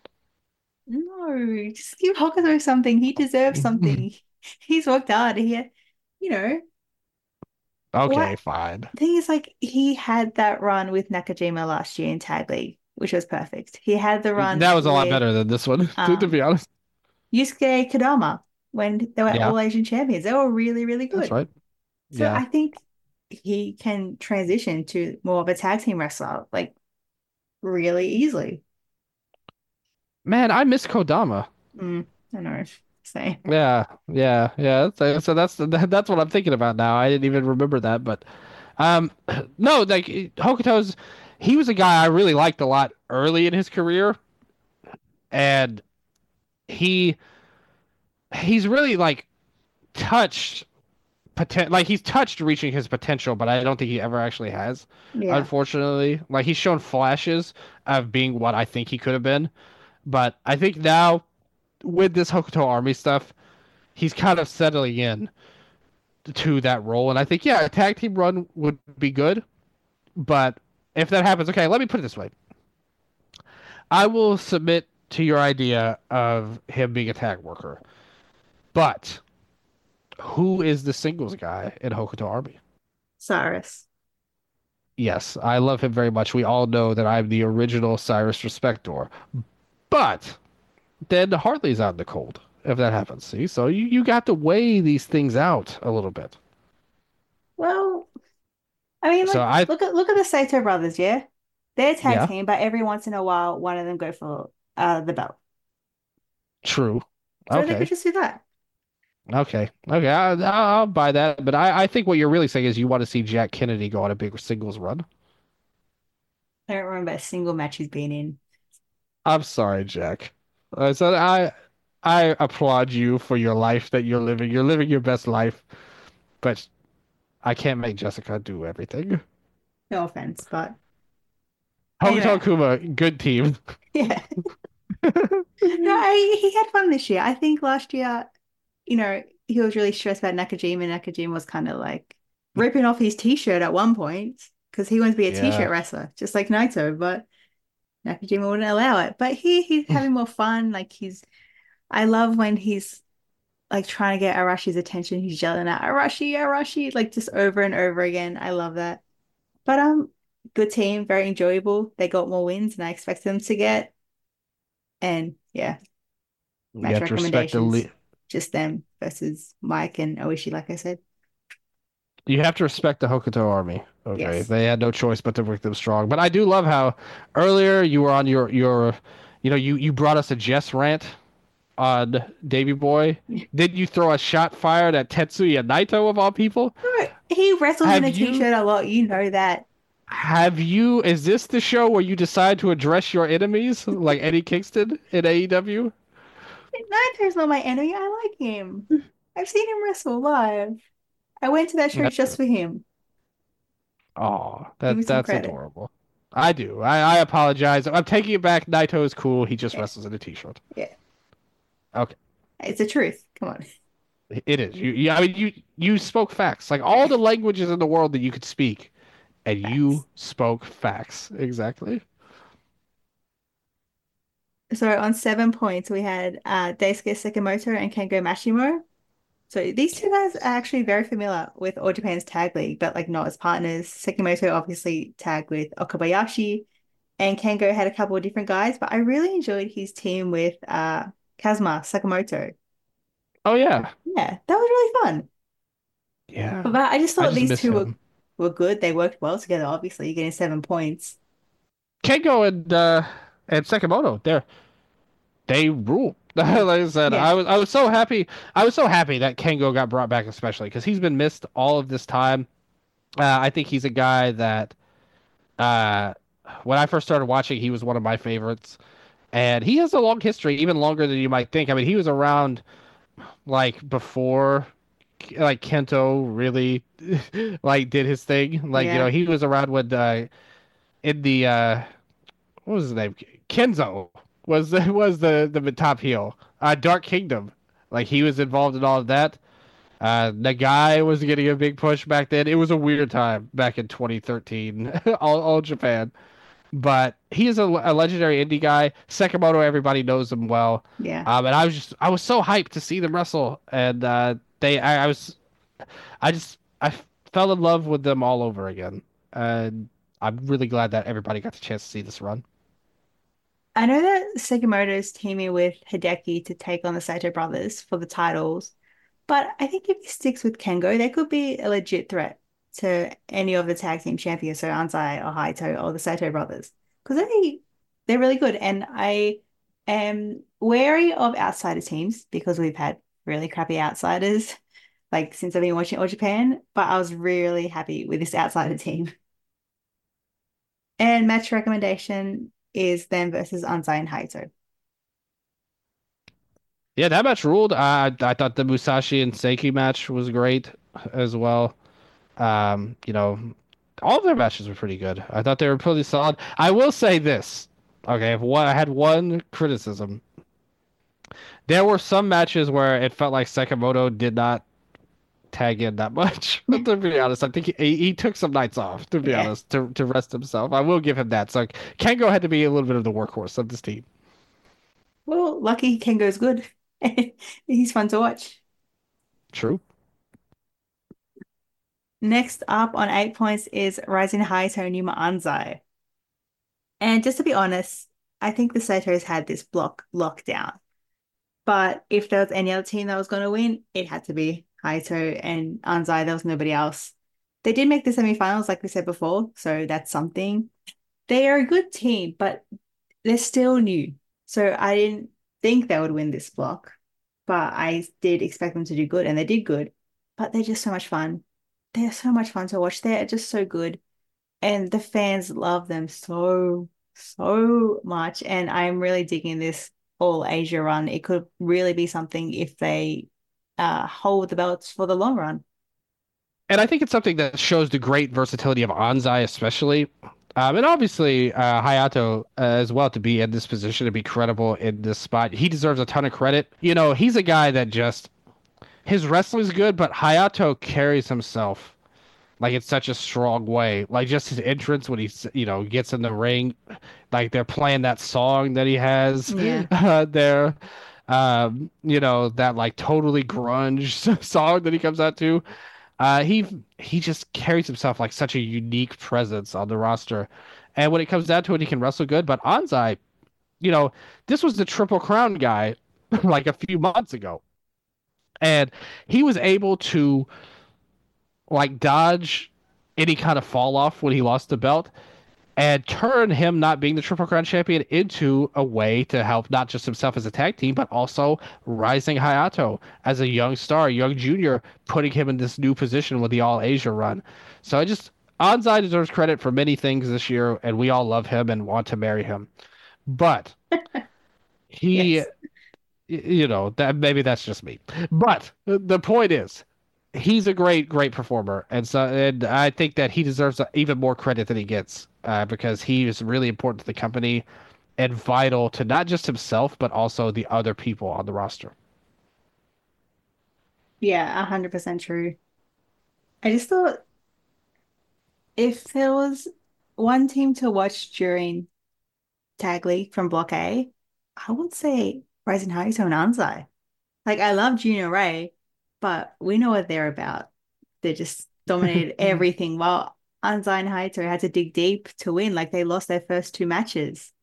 No, just give Hokuto something. He deserves something. He's worked hard. You know, Okay, what fine. thing is like he had that run with Nakajima last year in Tag League, which was perfect. He had the run That was a lot with better than this one, to um be honest. Yusuke Kadama when they were Yeah, all Asian champions. They were really, really that's good. right. So Yeah. I think he can transition to more of a tag team wrestler, like really easily. Man, I miss Kodama. I know. Same. Yeah, yeah, yeah. So that's what I'm thinking about now. I didn't even remember that, but um, no, like Hokuto's, he was a guy I really liked a lot early in his career, and he he's really like touched like he's touched reaching his potential, but I don't think he ever actually has. Yeah. Unfortunately, like he's shown flashes of being what I think he could have been, but I think now with this Hokuto Army stuff, he's kind of settling in to that role, and I think a tag team run would be good. But if that happens, okay, let me put it this way: I will submit to your idea of him being a tag worker, but who is the singles guy in Hokuto Army? Cyrus. Yes, I love him very much. We all know that I'm the original Cyrus Respector. But then Hartley's out in the cold if that happens. See? So you got to weigh these things out a little bit. Well, I mean, So I look at the Sato brothers, yeah? They're a tag yeah, team, but every once in a while, one of them go for the belt. true. So they could Okay. just do that. Okay. I'll buy that. But I think what you're really saying is you want to see Jack Kennedy go on a big singles run. I don't remember a single match he's been in. I'm sorry, Jack. So I applaud you for your life that you're living. You're living your best life, but I can't make Jessica do everything. No offense, but Hokuto anyway, Kuma, good team. yeah. No, he had fun this year. I think last year, he was really stressed about Nakajima. Nakajima was kind of like ripping off his t-shirt at one point because he wants to be a Yeah. t-shirt wrestler, just like Naito, but Nakajima wouldn't allow it. But here he's having more fun. I love when he's like trying to get Arashi's attention. He's yelling at Arashi, Arashi, like just over and over again. I love that. But good team, very enjoyable. They got more wins than I expected them to get. And yeah, You match have to respect recommendations. Just them versus Mike and Oishi, like I said. you have to respect the Hokuto army. Okay. Yes. They had no choice but to make them strong. But I do love how earlier you were on your you brought us a Jess rant on Davy Boy. Did you throw a shot fired at Tetsuya Naito of all people? No, he wrestles in Have a you t-shirt a lot. You know that. is this the show where you decide to address your enemies like Eddie Kingston in AEW? Naito's not my enemy. I like him. I've seen him wrestle live. I went to that show just for him. Oh, Give me some that's credit. adorable. I do. I apologize. I'm taking it back. Naito is cool. He just Yeah, wrestles in a t-shirt. yeah. Okay. It's the truth. Come on. It is. I mean, you spoke facts. Like all the languages in the world that you could speak, and you Facts. spoke facts. Exactly. So on 7 points, we had Daisuke Sekimoto and Kengo Mashimo. So these two guys are actually very familiar with All Japan's tag league, but like not as partners. Sekimoto obviously tagged with Okabayashi, and Kengo had a couple of different guys, but I really enjoyed his team with Kazuma Sakamoto. Oh yeah. Yeah, that was really fun. Yeah. But I just I thought just these miss two him. were good. They worked well together, obviously, getting 7 points. Kengo and Sekimoto, they rule. Like I said, Yeah, I was so happy. I was so happy that Kengo got brought back, especially because he's been missed all of this time. I think he's a guy that uh, when I first started watching, he was one of my favorites, and he has a long history, even longer than you might think. I mean, he was around like before, like Kento really like did his thing. Like yeah, he was around when in the what was his name? Kenzo was the top heel. Dark Kingdom, like he was involved in all of that. Nagai was getting a big push back then. It was a weird time back in 2013, all Japan. But he is a legendary indie guy. Sekimoto, everybody knows him well. yeah. And I was so hyped to see them wrestle, and I fell in love with them all over again, and I'm really glad that everybody got the chance to see this run. I know that Sekimoto is teaming with Hideki to take on the Saito brothers for the titles, but I think if he sticks with Kengo, they could be a legit threat to any of the tag team champions, so Anzai or Haito or the Saito brothers, because they're really good. And I am wary of outsider teams because we've had really crappy outsiders like since I've been watching All Japan, but I was really happy with this outsider team. And match recommendation is them versus Anzai and Haito. Yeah, that match ruled. I thought the Musashi and Seiki match was great. as well. You know, all of their matches were pretty good. I thought they were pretty solid. I will say this. Okay, if I had one criticism, there were some matches where it felt like Sekimoto did not tag in that much. To be honest, I think he took some nights off. To be Yeah. honest, to rest himself. I will give him that. So Kengo had to be a little bit of the workhorse of this team. Well, lucky Kengo's good. He's fun to watch. True. Next up on 8 points is Rising High Tonima Anzai. And just to be honest, I think the Satos had this block locked down. But if there was any other team that was going to win, it had to be Haito and Anzai. There was nobody else. They did make the semifinals, like we said before, so that's something. They are a good team, but they're still new. So I didn't think they would win this block, but I did expect them to do good, and they did good. But they're just so much fun. They're so much fun to watch. They're just so good. And the fans love them so, so much. And I'm really digging this All Asia run. It could really be something if they hold the belts for the long run. And I think it's something that shows the great versatility of Anzai, especially. And obviously, Hayato as well, to be in this position, to be credible in this spot. He deserves a ton of credit. You know, he's a guy that just, his wrestling's good, but Hayato carries himself like it's such a strong way. Like just his entrance when he, gets in the ring, like they're playing that song that he has Yeah. there. That like totally grunge song that he comes out to. He just carries himself like such a unique presence on the roster. And when it comes down to it, he can wrestle good. But Anzai, this was the Triple Crown guy like a few months ago. And he was able to like dodge any kind of fall off when he lost the belt and turn him not being the Triple Crown champion into a way to help not just himself as a tag team, but also rising Hayato as a young star, young junior, putting him in this new position with the All Asia run. So Anzai deserves credit for many things this year, and we all love him and want to marry him. But he, Yes. that maybe that's just me. But the point is, he's a great performer, and I think that he deserves even more credit than he gets because he is really important to the company and vital to not just himself but also the other people on the roster. Yeah, 100% true. I just thought if there was one team to watch during Tag League from Block A, I would say Rising Hayato and Anzai. Like, I love Junior Ray, but we know what they're about. They just dominated everything, while Anzai and Hayato had to dig deep to win. Like, they lost their first two matches.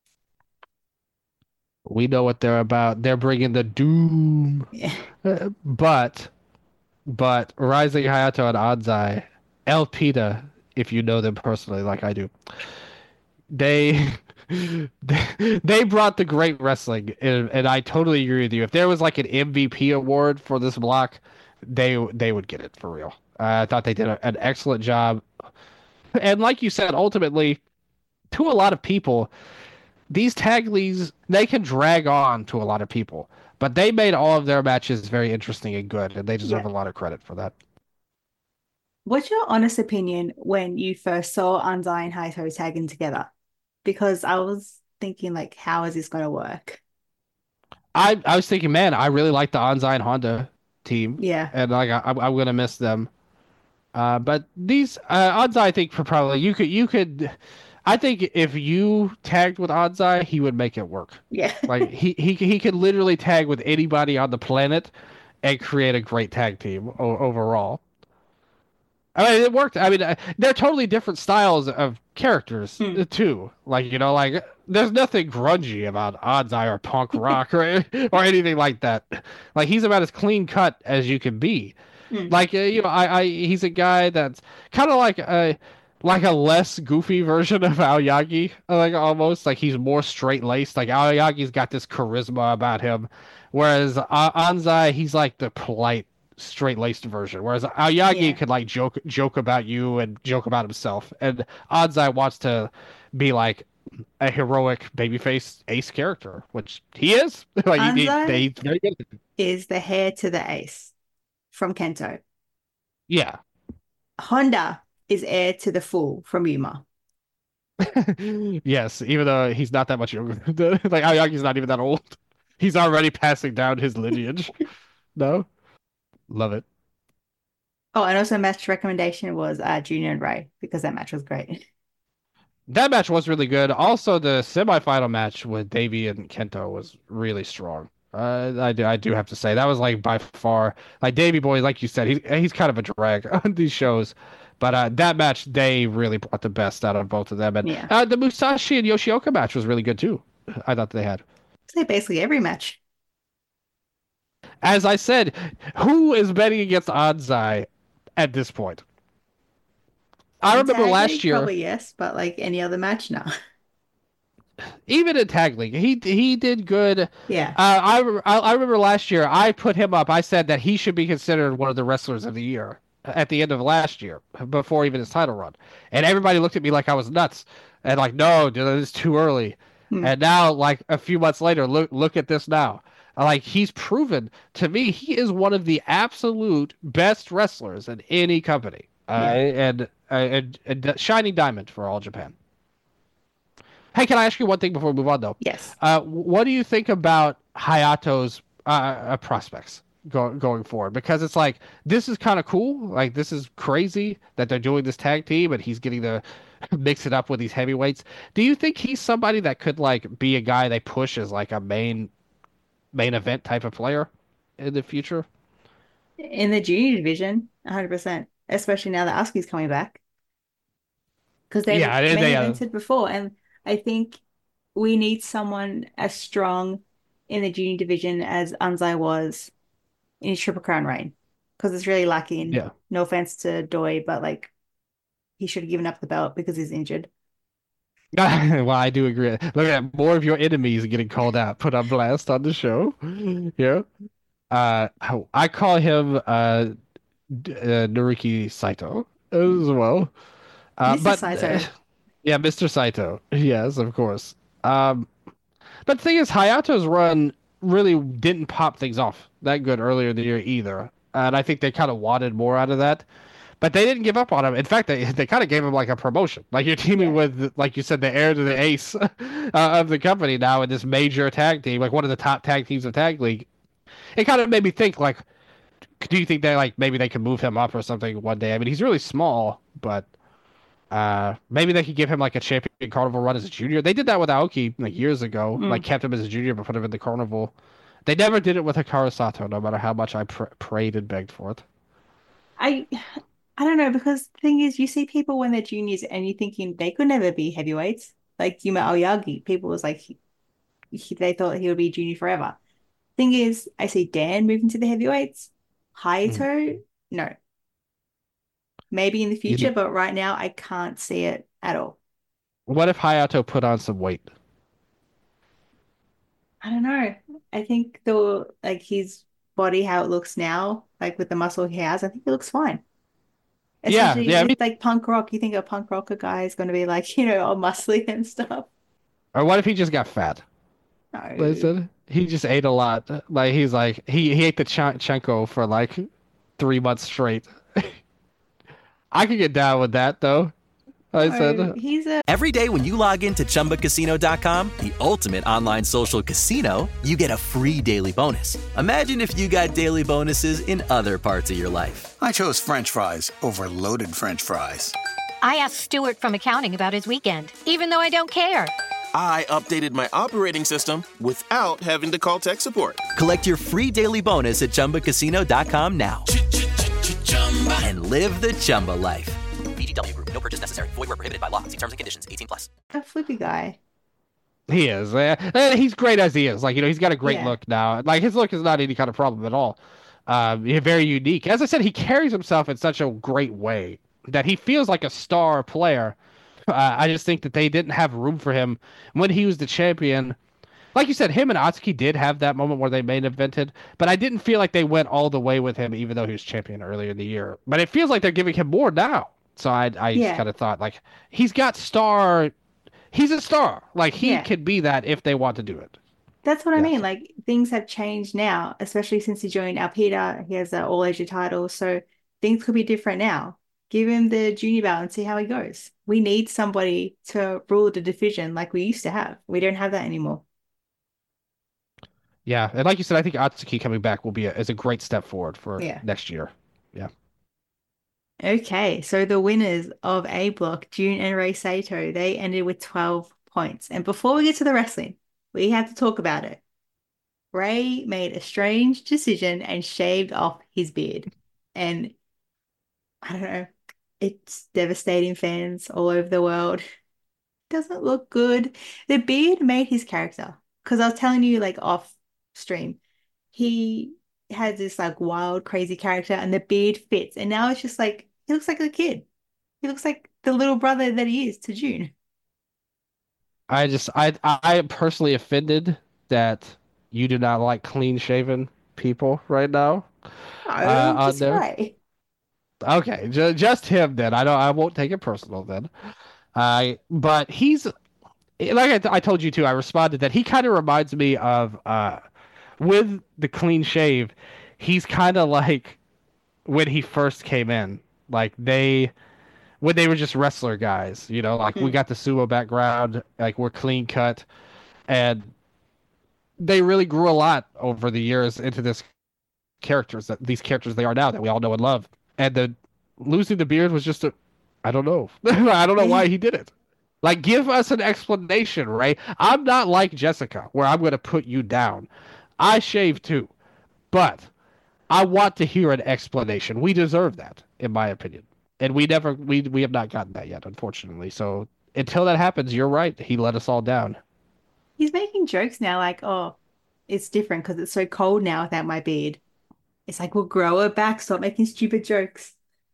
We know what they're about. They're bringing the doom. Yeah. But Rising Hayato and Anzai, El Pita, if you know them personally like I do, they they brought the great wrestling, and I totally agree with you. If there was like an MVP award for this block, they would get it for real. I thought they did an excellent job, and like you said, ultimately, to a lot of people, these tag leagues they can drag on to a lot of people, but they made all of their matches very interesting and good, and they deserve Yeah. a lot of credit for that. What's your honest opinion when you first saw Anzai and Hayato tagging together? Because I was thinking, like, how is this going to work? I was thinking, man, I really like the Anzai and Honda team, Yeah. and like I'm gonna miss them. But these Anzai, I think probably you could. I think if you tagged with Anzai, he would make it work. Yeah. Like he could literally tag with anybody on the planet and create a great tag team overall. I mean, it worked. I mean, they're totally different styles of characters too. Like like there's nothing grungy about Anzai or punk rock or anything like that. Like he's about as clean cut as you can be. Like he's a guy that's kind of like a less goofy version of Aoyagi, like almost like he's more straight laced. Like Aoyagi's got this charisma about him, whereas Anzai he's like the polite, straight laced version. Whereas Aoyagi Yeah. could like joke about you and joke about himself, and Anzai wants to be like a heroic babyface ace character, which he is. Like Anzai he's very good. is the heir to the ace from Kento. Yeah. Honda is heir to the full from Yuma. Yes, even though he's not that much younger. Like Aoyagi's not even that old. He's already passing down his lineage. No? Love it. Oh, and also match recommendation was Junior and Ray because that match was great. That match was really good. Also, the semifinal match with Davey and Kento was really strong. I do have to say that was like by far like Davey Boy, like you said, he's kind of a drag on these shows, but that match they really brought the best out of both of them, and Yeah. the Musashi and Yoshioka match was really good too. I thought they had. Say basically every match. As I said, who is betting against Anzai at this point? I In remember tag last league, year. probably yes, but like any other match, no. Even in tag league, he did good. Yeah. I remember last year I put him up. I said that he should be considered one of the wrestlers of the year at the end of last year, before even his title run, and everybody looked at me like I was nuts and like, no, dude, it's too early. Hmm. And now, like a few months later, look at this now. Like he's proven to me he is one of the absolute best wrestlers in any company, and shining diamond for All Japan. Hey, can I ask you one thing before we move on, though? Yes. What do you think about Hayato's prospects going forward? Because it's like, this is kind of cool. Like, this is crazy that they're doing this tag team and he's getting to mix it up with these heavyweights. Do you think he's somebody that could, like, be a guy they push as, like, a main event type of player in the future? In the junior division, 100%, especially now that Asuki's coming back. Because they've main evented before, and I think we need someone as strong in the junior division as Anzai was in his Triple Crown reign. Because it's really lacking. Yeah. No offense to Doi, but like he should have given up the belt because he's injured. Well, I do agree. Look at that. More of your enemies getting called out, put on blast on the show. Yeah. I call him Naruki Saito as well. Mr. Saito. Yeah, Mr. Saito. Yes, of course. But the thing is, Hayato's run really didn't pop things off that good earlier in the year either. And I think they kind of wanted more out of that. But they didn't give up on him. In fact, they kind of gave him like a promotion. Like you're teaming with, like you said, the heir to the ace of the company now in this major tag team, like one of the top tag teams of Tag League. It kind of made me think, like, do you think that like maybe they could move him up or something one day? I mean, he's really small, but maybe they could give him like a champion carnival run as a junior. They did that with Aoki like years ago, like kept him as a junior but put him in the carnival. They never did it with Hikaru Sato, no matter how much I prayed and begged for it. I don't know, because the thing is, you see people when they're juniors and you're thinking they could never be heavyweights. Like Yuma Aoyagi, people was like, they thought he would be junior forever. Thing is, I see Dan moving to the heavyweights. Hayato, no. Maybe in the future, but right now I can't see it at all. What if Hayato put on some weight? I don't know. I think like his body, how it looks now, like with the muscle he has, I think it looks fine. Especially with like punk rock. You think a punk rocker guy is going to be like, all muscly and stuff. Or what if he just got fat? No. Listen, he just ate a lot. Like he ate the Chenko for like 3 months straight. I could get down with that though. Every day when you log into ChumbaCasino.com, the ultimate online social casino, you get a free daily bonus. Imagine if you got daily bonuses in other parts of your life. I chose French fries over loaded French fries. I asked Stuart from accounting about his weekend, even though I don't care. I updated my operating system without having to call tech support. Collect your free daily bonus at ChumbaCasino.com now. And live the Chumba life. VGW Group. No purchase necessary. Void where prohibited by law. See terms and conditions. 18+. A flippy guy. He is. He's great as he is. Like, he's got a great look now. Like, his look is not any kind of problem at all. He's very unique. As I said, he carries himself in such a great way that he feels like a star player. I just think that they didn't have room for him when he was the champion. Like you said, him and Atsuki did have that moment where they main evented, but I didn't feel like they went all the way with him, even though he was champion earlier in the year. But it feels like they're giving him more now. So I just kind of thought, like, he's a star. Like, he could be that if they want to do it. That's what I mean. Like, things have changed now, especially since he joined Alpida. He has an All-Asia title. So things could be different now. Give him the junior belt and see how he goes. We need somebody to rule the division like we used to have. We don't have that anymore. Yeah, and like you said, I think Atsuki coming back will be is a great step forward for next year. Yeah. Okay, so the winners of A Block, Jun and Rei Saito, they ended with 12 points. And before we get to the wrestling, we have to talk about it. Rei made a strange decision and shaved off his beard. And I don't know, it's devastating fans all over the world. Doesn't look good. The beard made his character. Because I was telling you, like, off stream, he has this, like, wild, crazy character, and the beard fits. And now it's just like, he looks like a kid. He looks like the little brother that he is to Jun. I am personally offended that you do not like clean-shaven people right now. Oh, just right. Okay, just him then. I won't take it personal then. But he's like I told you too. I responded that he kind of reminds me of with the clean shave. He's kind of like when he first came in, like when they were just wrestler guys. You know, like we got the sumo background, like we're clean cut, and they really grew a lot over the years into these characters they are now that we all know and love. And the losing the beard was just I don't know. I don't know why he did it. Like, give us an explanation, right? I'm not like Jessica, where I'm going to put you down. I shave too, but I want to hear an explanation. We deserve that, in my opinion, and we have not gotten that yet, unfortunately. So until that happens, you're right. He let us all down. He's making jokes now, like, oh, it's different because it's so cold now without my beard. It's like, we'll grow it back. Stop making stupid jokes.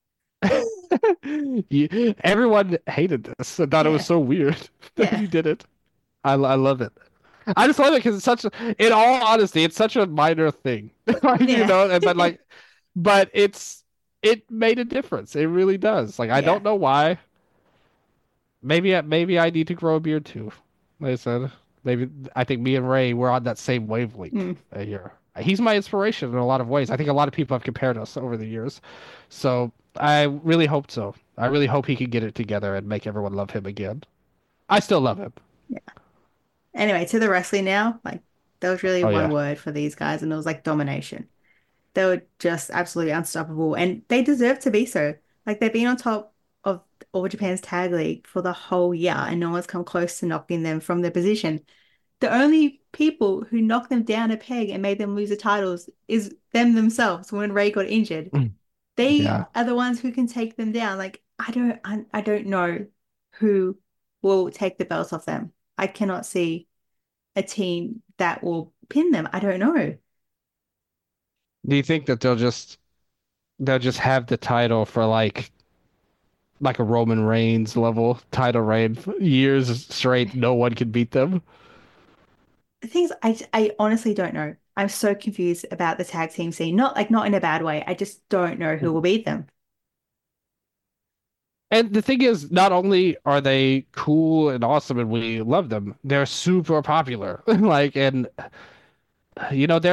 Everyone hated this. I thought it was so weird that you did it. I love it. I just love it because it's in all honesty, it's such a minor thing. You know, but it made a difference. It really does. Like, I don't know why. Maybe I need to grow a beard too. Like I said, I think me and Rei, we're on that same wavelength here. He's my inspiration in a lot of ways. I think a lot of people have compared us over the years. So I really hope so. I really hope he can get it together and make everyone love him again. I still love him. Yeah. Anyway, to the wrestling now. Like, there was really one word for these guys, and it was like domination. They were just absolutely unstoppable, and they deserve to be so. Like, they've been on top of All Japan's tag league for the whole year, and no one's come close to knocking them from their position. The only people who knocked them down a peg and made them lose the titles is them themselves when Rei got injured. They are the ones who can take them down. Like, I don't know who will take the belts off them. I cannot see a team that will pin them. I don't know. Do you think that they'll just have the title for like a Roman Reigns level title reign years straight? No one can beat them. The things I honestly don't know. I'm so confused about the tag team scene. Not in a bad way. I just don't know who will beat them. And the thing is, not only are they cool and awesome and we love them, they're super popular. Like, and you know,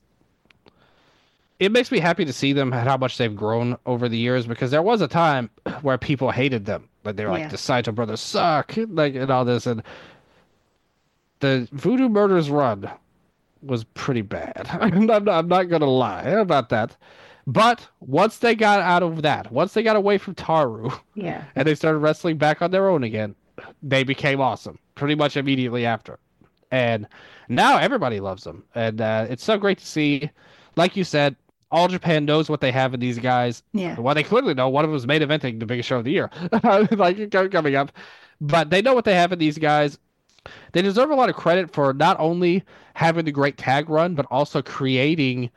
it makes me happy to see them and how much they've grown over the years, because there was a time where people hated them. Like, they were like, the Saito brothers suck, like, and all this, and the Voodoo Murders run was pretty bad. I'm not gonna lie about that. But once they got out of that, once they got away from Taru, and they started wrestling back on their own again, they became awesome pretty much immediately after. And now everybody loves them. And it's so great to see. Like you said, All Japan knows what they have in these guys. Yeah. Well, they clearly know. One of them was main eventing the biggest show of the year, like coming up. But they know what they have in these guys. They deserve a lot of credit for not only having the great tag run, but also creating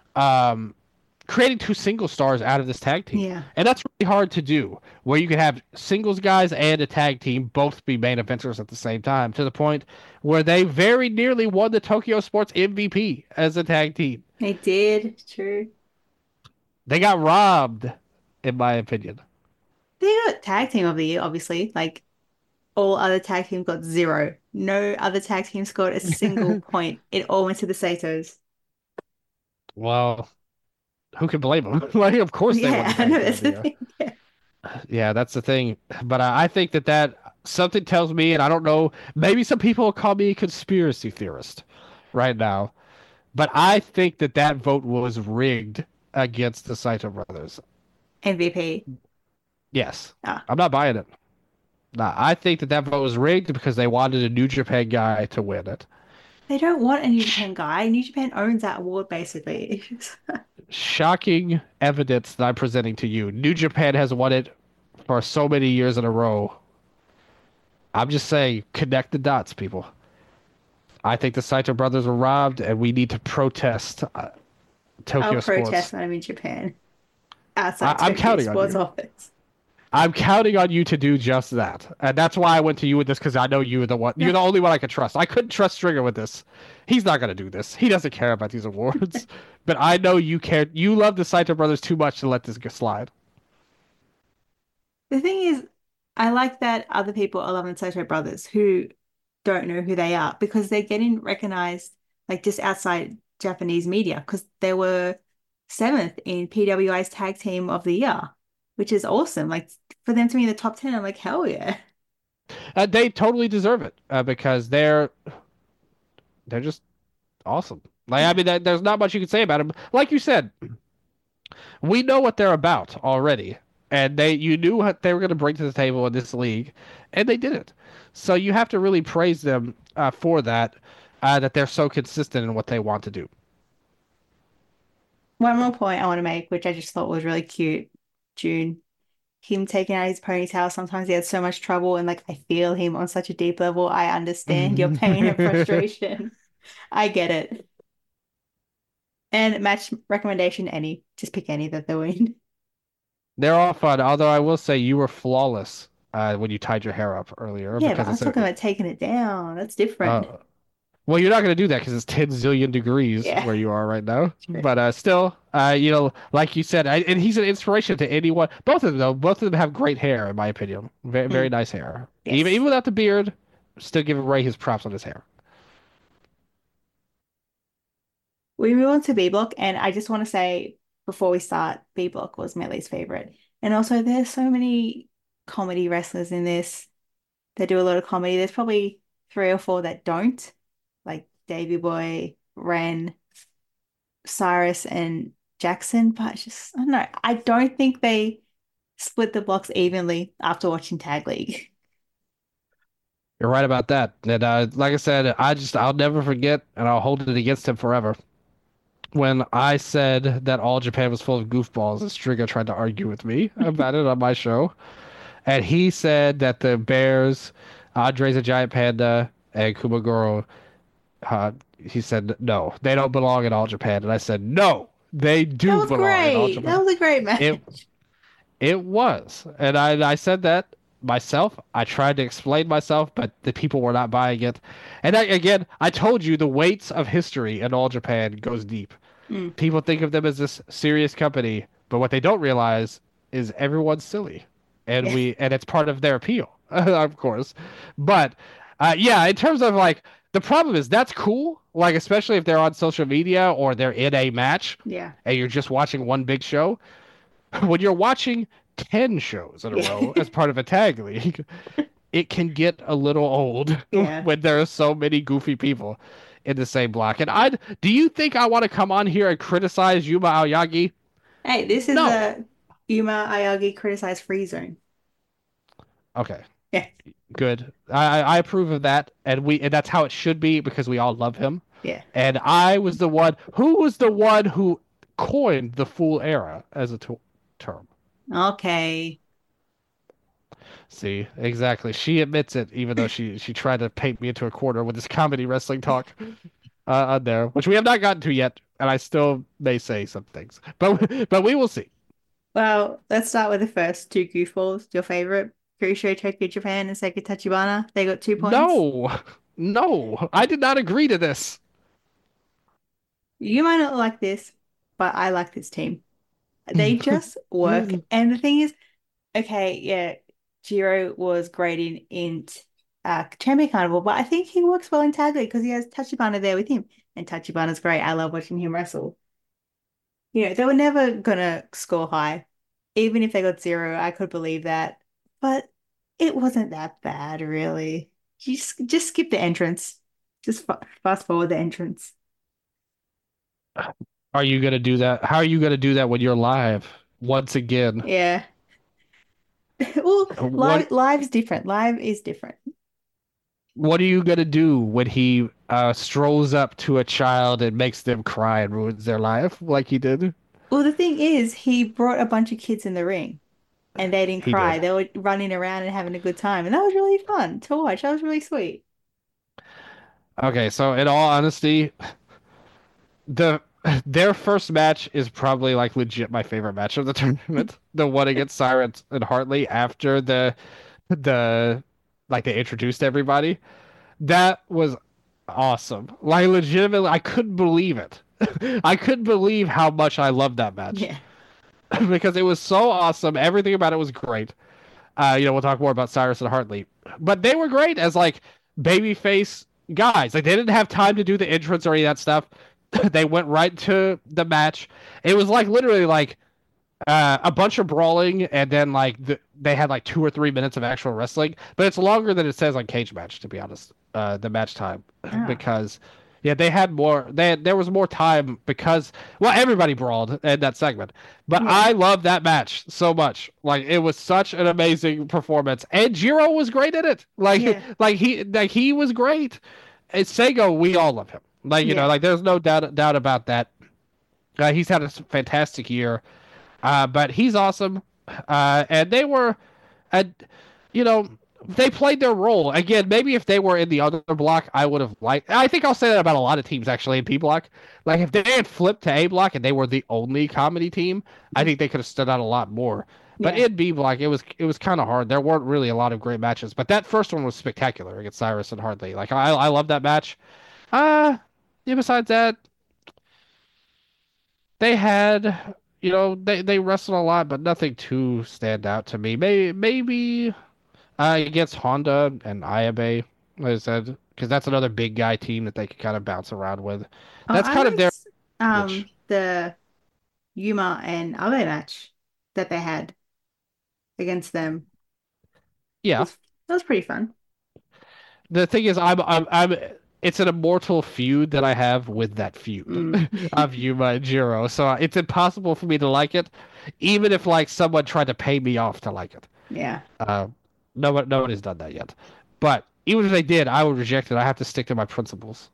two single stars out of this tag team. Yeah. And that's really hard to do, where you can have singles guys and a tag team both be main eventers at the same time, to the point where they very nearly won the Tokyo Sports MVP as a tag team. They did. True. They got robbed, in my opinion. They got tag team of the year, obviously. Like, all other tag teams got 0. No other tag team scored a single point. It all went to the Saitos. Well, who can blame them? Like, of course they Yeah, want I to know tag that's team the of the year. thing. Yeah. Yeah, that's the thing. But I think that something tells me, and I don't know, maybe some people will call me a conspiracy theorist right now, but I think that vote was rigged against the Saito brothers. MVP. Yes. Ah. I'm not buying it. Nah, I think that vote was rigged because they wanted a New Japan guy to win it. They don't want a New Japan guy. New Japan owns that award, basically. Shocking evidence that I'm presenting to you. New Japan has won it for so many years in a row. I'm just saying, connect the dots, people. I think the Saito brothers were robbed, and we need to protest Tokyo I'll Sports. protest when I'm in Japan. Outside I'm Tokyo counting on Sports you. office. I'm counting on you to do just that. And that's why I went to you with this, because I know you're the one. You're the only one I could trust. I couldn't trust Stringer with this. He's not going to do this. He doesn't care about these awards. But I know you care. You love the Saito brothers too much to let this slide. The thing is, I like that other people are loving Saito brothers who don't know who they are because they're getting recognized like just outside Japanese media because they were 7th in PWI's Tag Team of the Year, which is awesome. Like for them to be in the top 10, I'm like, hell yeah. They totally deserve it because they're just awesome. Like, I mean, there's not much you can say about them. Like you said, we know what they're about already, and you knew what they were going to bring to the table in this league, and they did it. So you have to really praise them for that, that they're so consistent in what they want to do. One more point I want to make, which I just thought was really cute, June. Him taking out his ponytail, sometimes he had so much trouble, and like I feel him on such a deep level. I understand your pain and frustration. I get it. And match recommendation, any. Just pick any that they win. They're all fun, although I will say you were flawless when you tied your hair up earlier. Yeah, but I'm talking about taking it down. That's different. Well, you're not going to do that because it's 10 zillion degrees where you are right now. True. But still, like you said, and he's an inspiration to anyone. Both of them have great hair, in my opinion. Very, very nice hair. Yes. Even without the beard, still giving Ray his props on his hair. We move on to B Block, and I just want to say before we start, B Block was my least favorite. And also, there's so many comedy wrestlers in this that do a lot of comedy. There's probably 3 or 4 that don't. Like Davey Boy, Ren, Cyrus, and Jackson, but just I don't know. I don't think they split the blocks evenly after watching Tag League. You're right about that. And like I said, I'll never forget, and I'll hold it against him forever. When I said that All Japan was full of goofballs, and Striga tried to argue with me about it on my show, and he said that the Bears, Andre's a Giant Panda, and Kumagoro. He said, no, they don't belong in All Japan. And I said, no, they do belong in All Japan. That was a great match. It was. And I said that myself. I tried to explain myself, but the people were not buying it. And I told you the weights of history in All Japan goes deep. People think of them as this serious company, but what they don't realize is everyone's silly. And and it's part of their appeal, of course. But in terms of like, the problem is that's cool, like especially if they're on social media or they're in a match, and you're just watching one big show. When you're watching 10 shows in a row as part of a tag league, it can get a little old when there are so many goofy people in the same block. And do you think I want to come on here and criticize Yuma Aoyagi? Hey, this is a Yuma Aoyagi criticize free zone. Okay. Yeah. Good. I approve of that, and that's how it should be because we all love him. Yeah. And I was the one who coined the Fool Era as a term. Okay. See, exactly. She admits it, even though she tried to paint me into a corner with this comedy wrestling talk on there, which we have not gotten to yet, and I still may say some things, but we will see. Well, let's start with the first 2 goofballs. Your favorite? Kurisho Tokyo Japan and Seika Tachibana. They got 2 points. No, I did not agree to this. You might not like this, but I like this team. They just work. And the thing is, okay, yeah, Jiro was great in Champion Carnival, but I think he works well in Tag League because he has Tachibana there with him. And Tachibana's great. I love watching him wrestle. They were never gonna score high. Even if they got 0, I could believe that. But it wasn't that bad, really. You just skip the entrance. Just fast forward the entrance. Are you gonna do that? How are you gonna do that when you're live once again? Yeah. Well, live's different. Live is different. What are you gonna do when he strolls up to a child and makes them cry and ruins their life like he did? Well, the thing is, he brought a bunch of kids in the ring and they didn't cry. Did. They were running around and having a good time. And that was really fun to watch. That was really sweet. Okay, so in all honesty, their first match is probably like legit my favorite match of the tournament. The one against Cyrus and Hartley after the like they introduced everybody. That was awesome. Like legitimately, I couldn't believe it. I couldn't believe how much I loved that match. Yeah. Because it was so awesome. Everything about it was great. We'll talk more about Cyrus and Hartley, but they were great as like babyface guys. Like they didn't have time to do the entrance or any of that stuff. They went right to the match. It was like literally like a bunch of brawling, and then like they had like 2 or 3 minutes of actual wrestling. But it's longer than it says on Cage Match, to be honest. The match time, because they had more. There was more time because everybody brawled in that segment. But I love that match so much. Like it was such an amazing performance, and Jiro was great in it. Like he was great. And Seigo, we all love him. Like there's no doubt about that. He's had a fantastic year, but he's awesome. And they were, they played their role. Again, maybe if they were in the other block, I would have liked. I think I'll say that about a lot of teams actually in P block. Like if they had flipped to A block and they were the only comedy team, I think they could have stood out a lot more. But in B block, it was kind of hard. There weren't really a lot of great matches, but that first one was spectacular against Cyrus and Hartley. Like I love that match. Besides that, they had, they wrestled a lot, but nothing too stand out to me. Maybe against Honda and Ayabe, like I said, because that's another big guy team that they could kind of bounce around with. That's kind of their the Yuma and Abe match that they had against them. Yeah, that was pretty fun. The thing is, it's an immortal feud that I have with that feud of Yuma and Jiro. So it's impossible for me to like it, even if like someone tried to pay me off to like it. Yeah. Nobody's done that yet. But even if they did, I would reject it. I have to stick to my principles.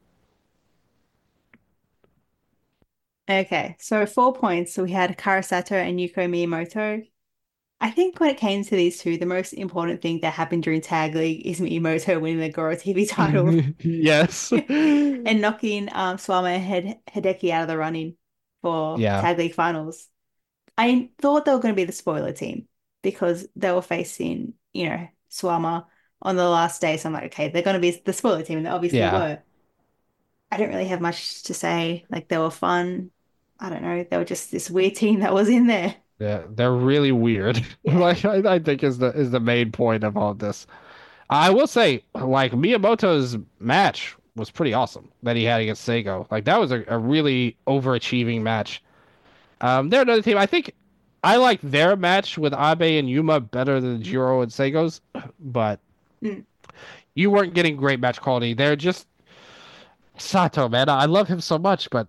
Okay, so 4 points. So we had Karasato and Yuko Miyamoto. I think when it came to these two, the most important thing that happened during Tag League is Miyamoto winning the Goro TV title. Yes. And knocking Suwama and Hideki out of the running for Tag League finals. I thought they were going to be the spoiler team because they were facing, Suwama on the last day. So I'm like, okay, they're going to be the spoiler team, and they obviously were. I don't really have much to say. Like, they were fun. I don't know. They were just this weird team that was in there. Yeah, they're really weird. Like I think is the main point of all of this. I will say, like Miyamoto's match was pretty awesome that he had against Seigo. Like that was a really overachieving match. They're another team. I think I like their match with Abe and Yuma better than Jiro and Seigo's, but you weren't getting great match quality. They're just Sato, man. I love him so much, but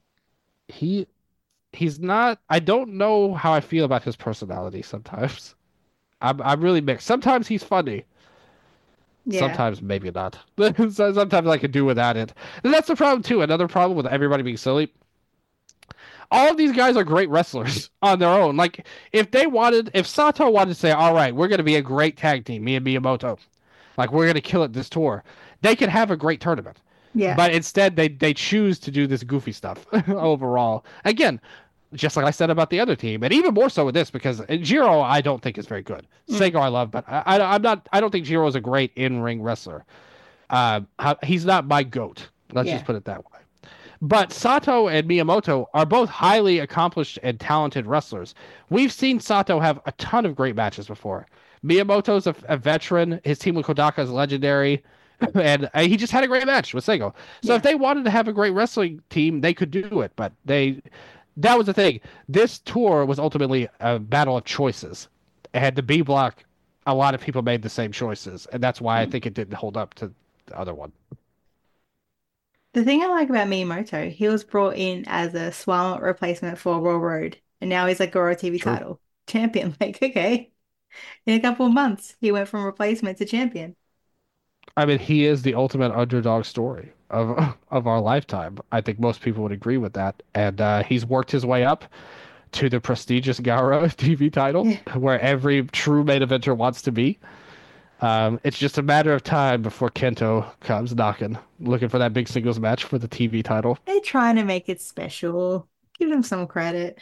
he's not. I don't know how I feel about his personality sometimes. I'm really mixed. Sometimes he's funny. Yeah. Sometimes maybe not. Sometimes I could do without it. And that's the problem too. Another problem with everybody being silly. All of these guys are great wrestlers on their own. Like if Sato wanted to say, all right, we're going to be a great tag team, me and Miyamoto. Like we're going to kill it this tour. They could have a great tournament. Yeah. But instead they choose to do this goofy stuff overall. Again, just like I said about the other team, and even more so with this because Jiro I don't think is very good. Seigo I love, but I don't think Jiro is a great in-ring wrestler. He's not my GOAT. Let's just put it that way. But Sato and Miyamoto are both highly accomplished and talented wrestlers. We've seen Sato have a ton of great matches before. Miyamoto's a veteran. His team with Kodaka is legendary. And he just had a great match with Seigo. So if they wanted to have a great wrestling team, they could do it. But they that was the thing. This tour was ultimately a battle of choices. And the B block, a lot of people made the same choices, and that's why I think it didn't hold up to the other one. The thing I like about Miyamoto, he was brought in as a Swamp replacement for Royal Road, and now he's like a World TV title champion. Like, okay, in a couple of months, he went from replacement to champion. I mean, he is the ultimate underdog story of our lifetime. I think most people would agree with that, and he's worked his way up to the prestigious Garo TV title, where every true main eventer wants to be. It's just a matter of time before Kento comes knocking, looking for that big singles match for the TV title. They're trying to make it special. Give them some credit.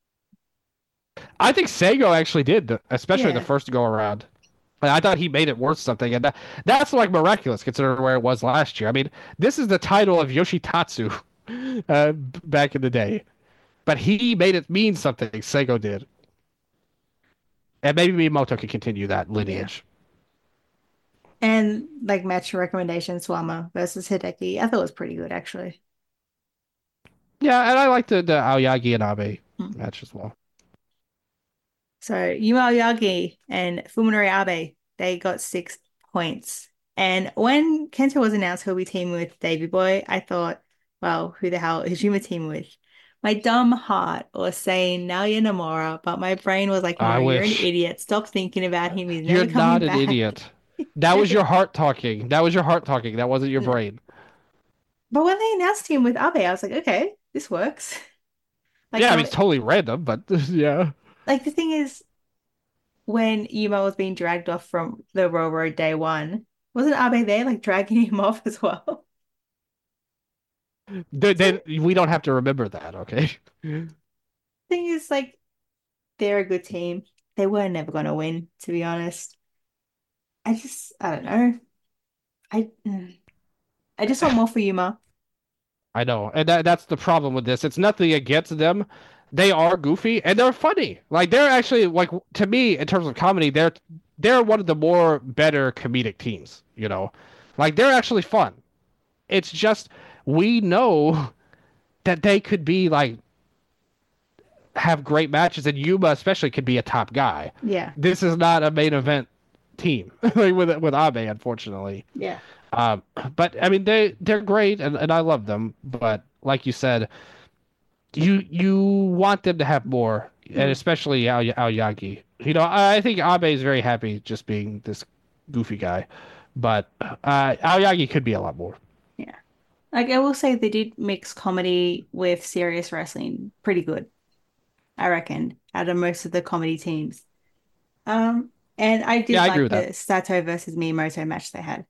I think Seigo actually did, especially the first go around. I thought he made it worth something, and that's like miraculous considering where it was last year. I mean, this is the title of Yoshitatsu back in the day, but he made it mean something. Seigo did, and maybe Miyamoto could continue that lineage. Yeah. And like match recommendation, Suwama versus Hideki, I thought it was pretty good actually. Yeah, and I liked the Aoyagi and Abe match as well. So Yuma Aoyagi and Fuminori Abe, they got 6 points. And when Kento was announced he'll be teaming with Davey Boy, I thought, well, who the hell is Yuma teaming with? My dumb heart was saying Naoya Nomura, but my brain was like, no, you're an idiot. Stop thinking about him. He's never You're not an back. Idiot. That was your heart talking. That wasn't your brain. But when they announced him with Abe, I was like, okay, this works. Like, yeah, I mean, it's totally random, but yeah. Like, the thing is, when Yuma was being dragged off from the Royal Road day one, wasn't Abe there, like, dragging him off as well? We don't have to remember that, okay? The thing is, like, they're a good team. They were never going to win, to be honest. I don't know. I just want more for Yuma. I know, and that's the problem with this. It's nothing against them. They are goofy and they're funny. Like, they're actually, like, to me, in terms of comedy, they're one of the more better comedic teams. You know, like, they're actually fun. It's just we know that they could be like have great matches, and Yuma especially could be a top guy. Yeah, this is not a main event team like with Abe, unfortunately. Yeah. But I mean, they're great, and I love them. But like you said, you want them to have more, and especially Aoyagi. You know, I think Abe is very happy just being this goofy guy, but Aoyagi could be a lot more. Yeah, like, I will say they did mix comedy with serious wrestling pretty good, I reckon, out of most of the comedy teams. And I did like the Sato versus Miyamoto match they had.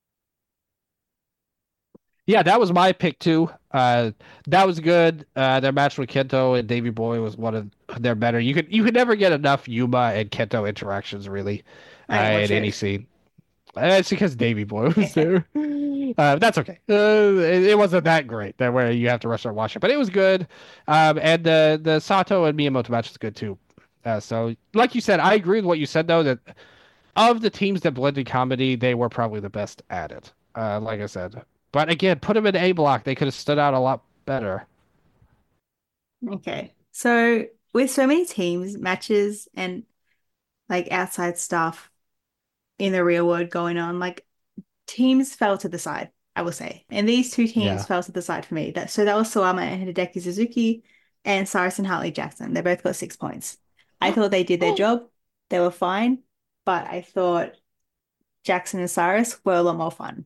Yeah, that was my pick too. That was good. Their match with Kento and Davey Boy was one of their better. You could never get enough Yuma and Kento interactions really in any scene. It's because Davey Boy was there. That's okay. It wasn't that great that where you have to rush and watch it, but it was good. And the Sato and Miyamoto match was good too. So like you said, I agree with what you said though, that of the teams that blended comedy, they were probably the best at it. Like I said. But again, put them in A block. They could have stood out a lot better. Okay. So with so many teams, matches, and like outside stuff in the real world going on, like, teams fell to the side, I will say. And these two teams fell to the side for me. So that was Sawama and Hideki Suzuki and Cyrus and Hartley Jackson. They both got 6 points. I thought they did their job. They were fine. But I thought Jackson and Cyrus were a lot more fun.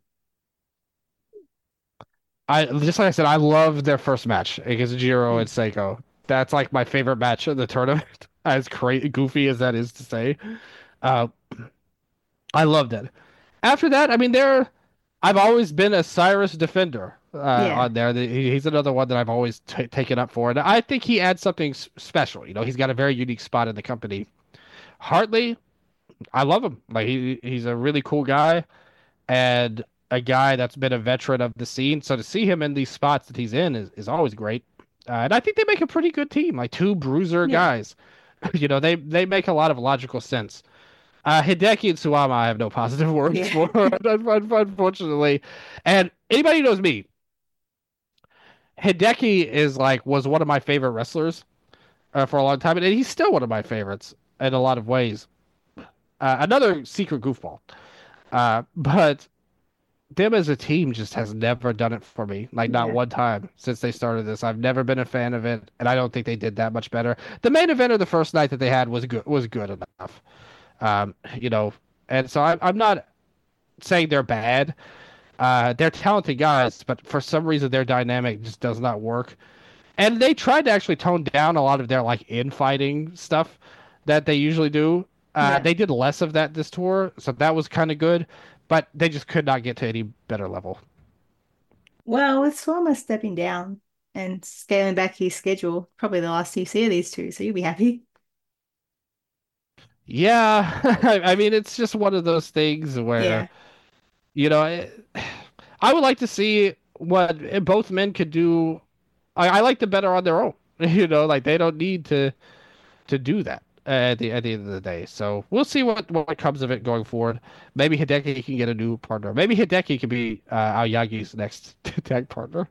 Just like I said, I love their first match against Jiro and Seiko. That's like my favorite match of the tournament. As goofy as that is to say, I loved it. After that, I mean, I've always been a Cyrus defender on there. He's another one that I've always taken up for, and I think he adds something special. You know, he's got a very unique spot in the company. Hartley, I love him. Like, he's a really cool guy, and a guy that's been a veteran of the scene. So to see him in these spots that he's in is always great. And I think they make a pretty good team, like two bruiser guys. You know, they make a lot of logical sense. Hideki and Suwama, I have no positive words for, unfortunately. And anybody who knows me, Hideki was one of my favorite wrestlers for a long time, and he's still one of my favorites in a lot of ways. Another secret goofball, but them as a team just has never done it for me. Like not one time since they started this. I've never been a fan of it, and I don't think they did that much better. The main event of the first night that they had was good enough. And so I'm not saying they're bad. They're talented guys, but for some reason their dynamic just does not work. And they tried to actually tone down a lot of their infighting stuff that they usually do. They did less of that this tour, so that was kind of good, but they just could not get to any better level. Well, with Swama stepping down and scaling back his schedule, probably the last you see of these two, so you'll be happy. Yeah, I mean, it's just one of those things where, I would like to see what both men could do. I like them better on their own. They don't need to do that at the end of the day. So we'll see what comes of it going forward. Maybe Hideki can get a new partner. Maybe Hideki can be Aoyagi's next tag partner.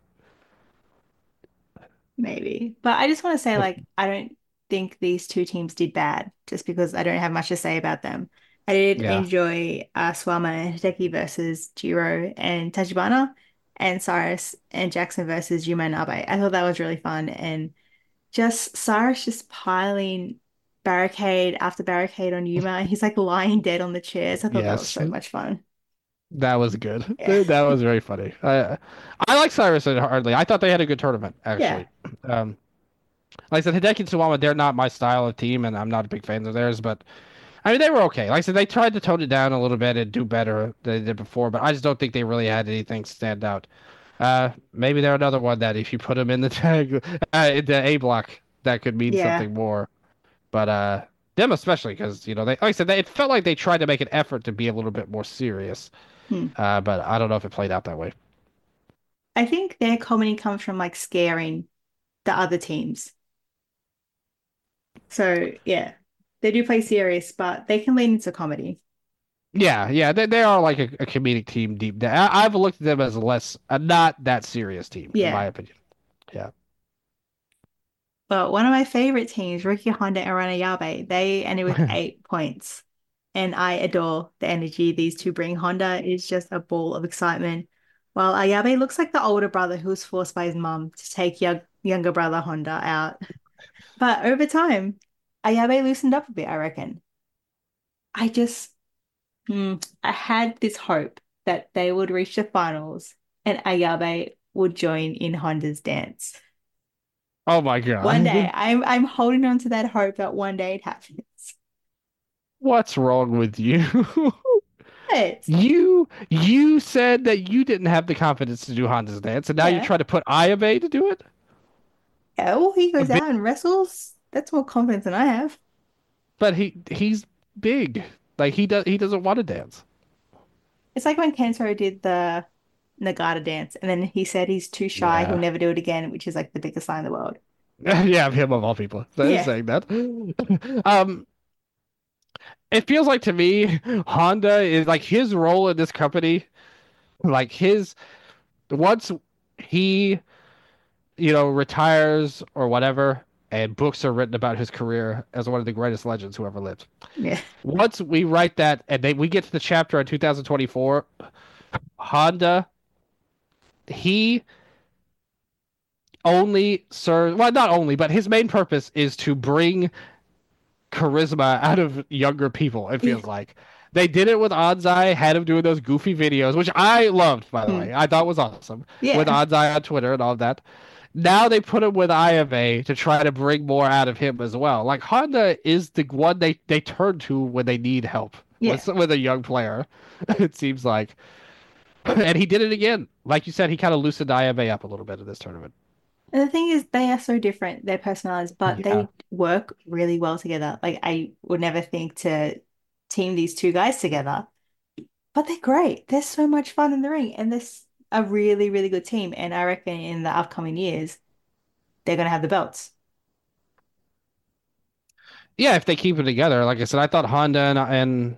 Maybe. But I just want to say, I don't think these two teams did bad just because I don't have much to say about them. I did enjoy Swama and Hideki versus Jiro and Tachibana, and Cyrus and Jackson versus Yuma and Abe. I thought that was really fun. And just Cyrus just piling barricade after barricade on Yuma. He's lying dead on the chairs. I thought that was so much fun. That was good. Yeah. That was very funny. I like Cyrus and Hartley. I thought they had a good tournament, actually. Yeah. Like I said, Hideki and Suwama, they're not my style of team, and I'm not a big fan of theirs, but I mean, they were okay. Like I said, they tried to tone it down a little bit and do better than they did before, but I just don't think they really had anything stand out. Maybe they're another one that if you put them in the tag, in the A block, that could mean something more. But them especially, because they, like I said, it felt like they tried to make an effort to be a little bit more serious. But I don't know if it played out that way. I think their comedy comes from scaring the other teams. So yeah, they do play serious, but they can lean into comedy. Yeah, they are like a comedic team deep down. I've looked at them as not that serious team, in my opinion. Yeah. But one of my favorite teams, Riki Honda and Rana Yabe, they ended with 8 points. And I adore the energy these two bring. Honda is just a ball of excitement, while Ayabe looks like the older brother who was forced by his mum to take younger brother Honda out. But over time, Ayabe loosened up a bit, I reckon. I had this hope that they would reach the finals and Ayabe would join in Honda's dance. Oh my God. One day, I'm holding on to that hope that one day it happens. What's wrong with you? You said that you didn't have the confidence to do Honda's dance, and now you try to put Ayabe to do it? Yeah, well, he goes out and wrestles. That's more confidence than I have. But he's big. He doesn't want to dance. It's like when Kensho did the Nagata dance, and then he said he's too shy, he'll never do it again, which is the biggest lie in the world. Yeah, him of all people saying that. It feels like to me, Honda is his role in this company, once he, retires or whatever, and books are written about his career as one of the greatest legends who ever lived. Yeah. Once we write that and we get to the chapter in 2024, Honda, he only serves, well, not only, but his main purpose is to bring charisma out of younger people. It feels like they did it with Anzai, had him doing those goofy videos, which I loved, by the way. I thought was awesome with Anzai on Twitter and all that. Now they put him with Ayabe to try to bring more out of him as well. Honda is the one they turn to when they need help with a young player. It seems like, and he did it again. Like you said, he kind of loosened Ayabe up a little bit in this tournament. And the thing is, they are so different, their personalities, but they work really well together. I would never think to team these two guys together, but they're great. They're so much fun in the ring, and they're a really, really good team. And I reckon in the upcoming years, they're going to have the belts. Yeah, if they keep it together. Like I said, I thought Honda and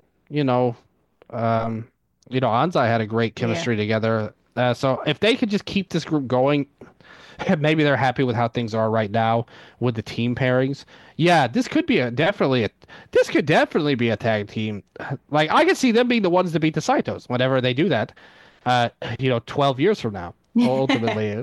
Anzai had a great chemistry together. So if they could just keep this group going, maybe they're happy with how things are right now with the team pairings. Yeah, this could definitely be a tag team. Like I could see them being the ones to beat the Saitos whenever they do that. 12 years from now, ultimately.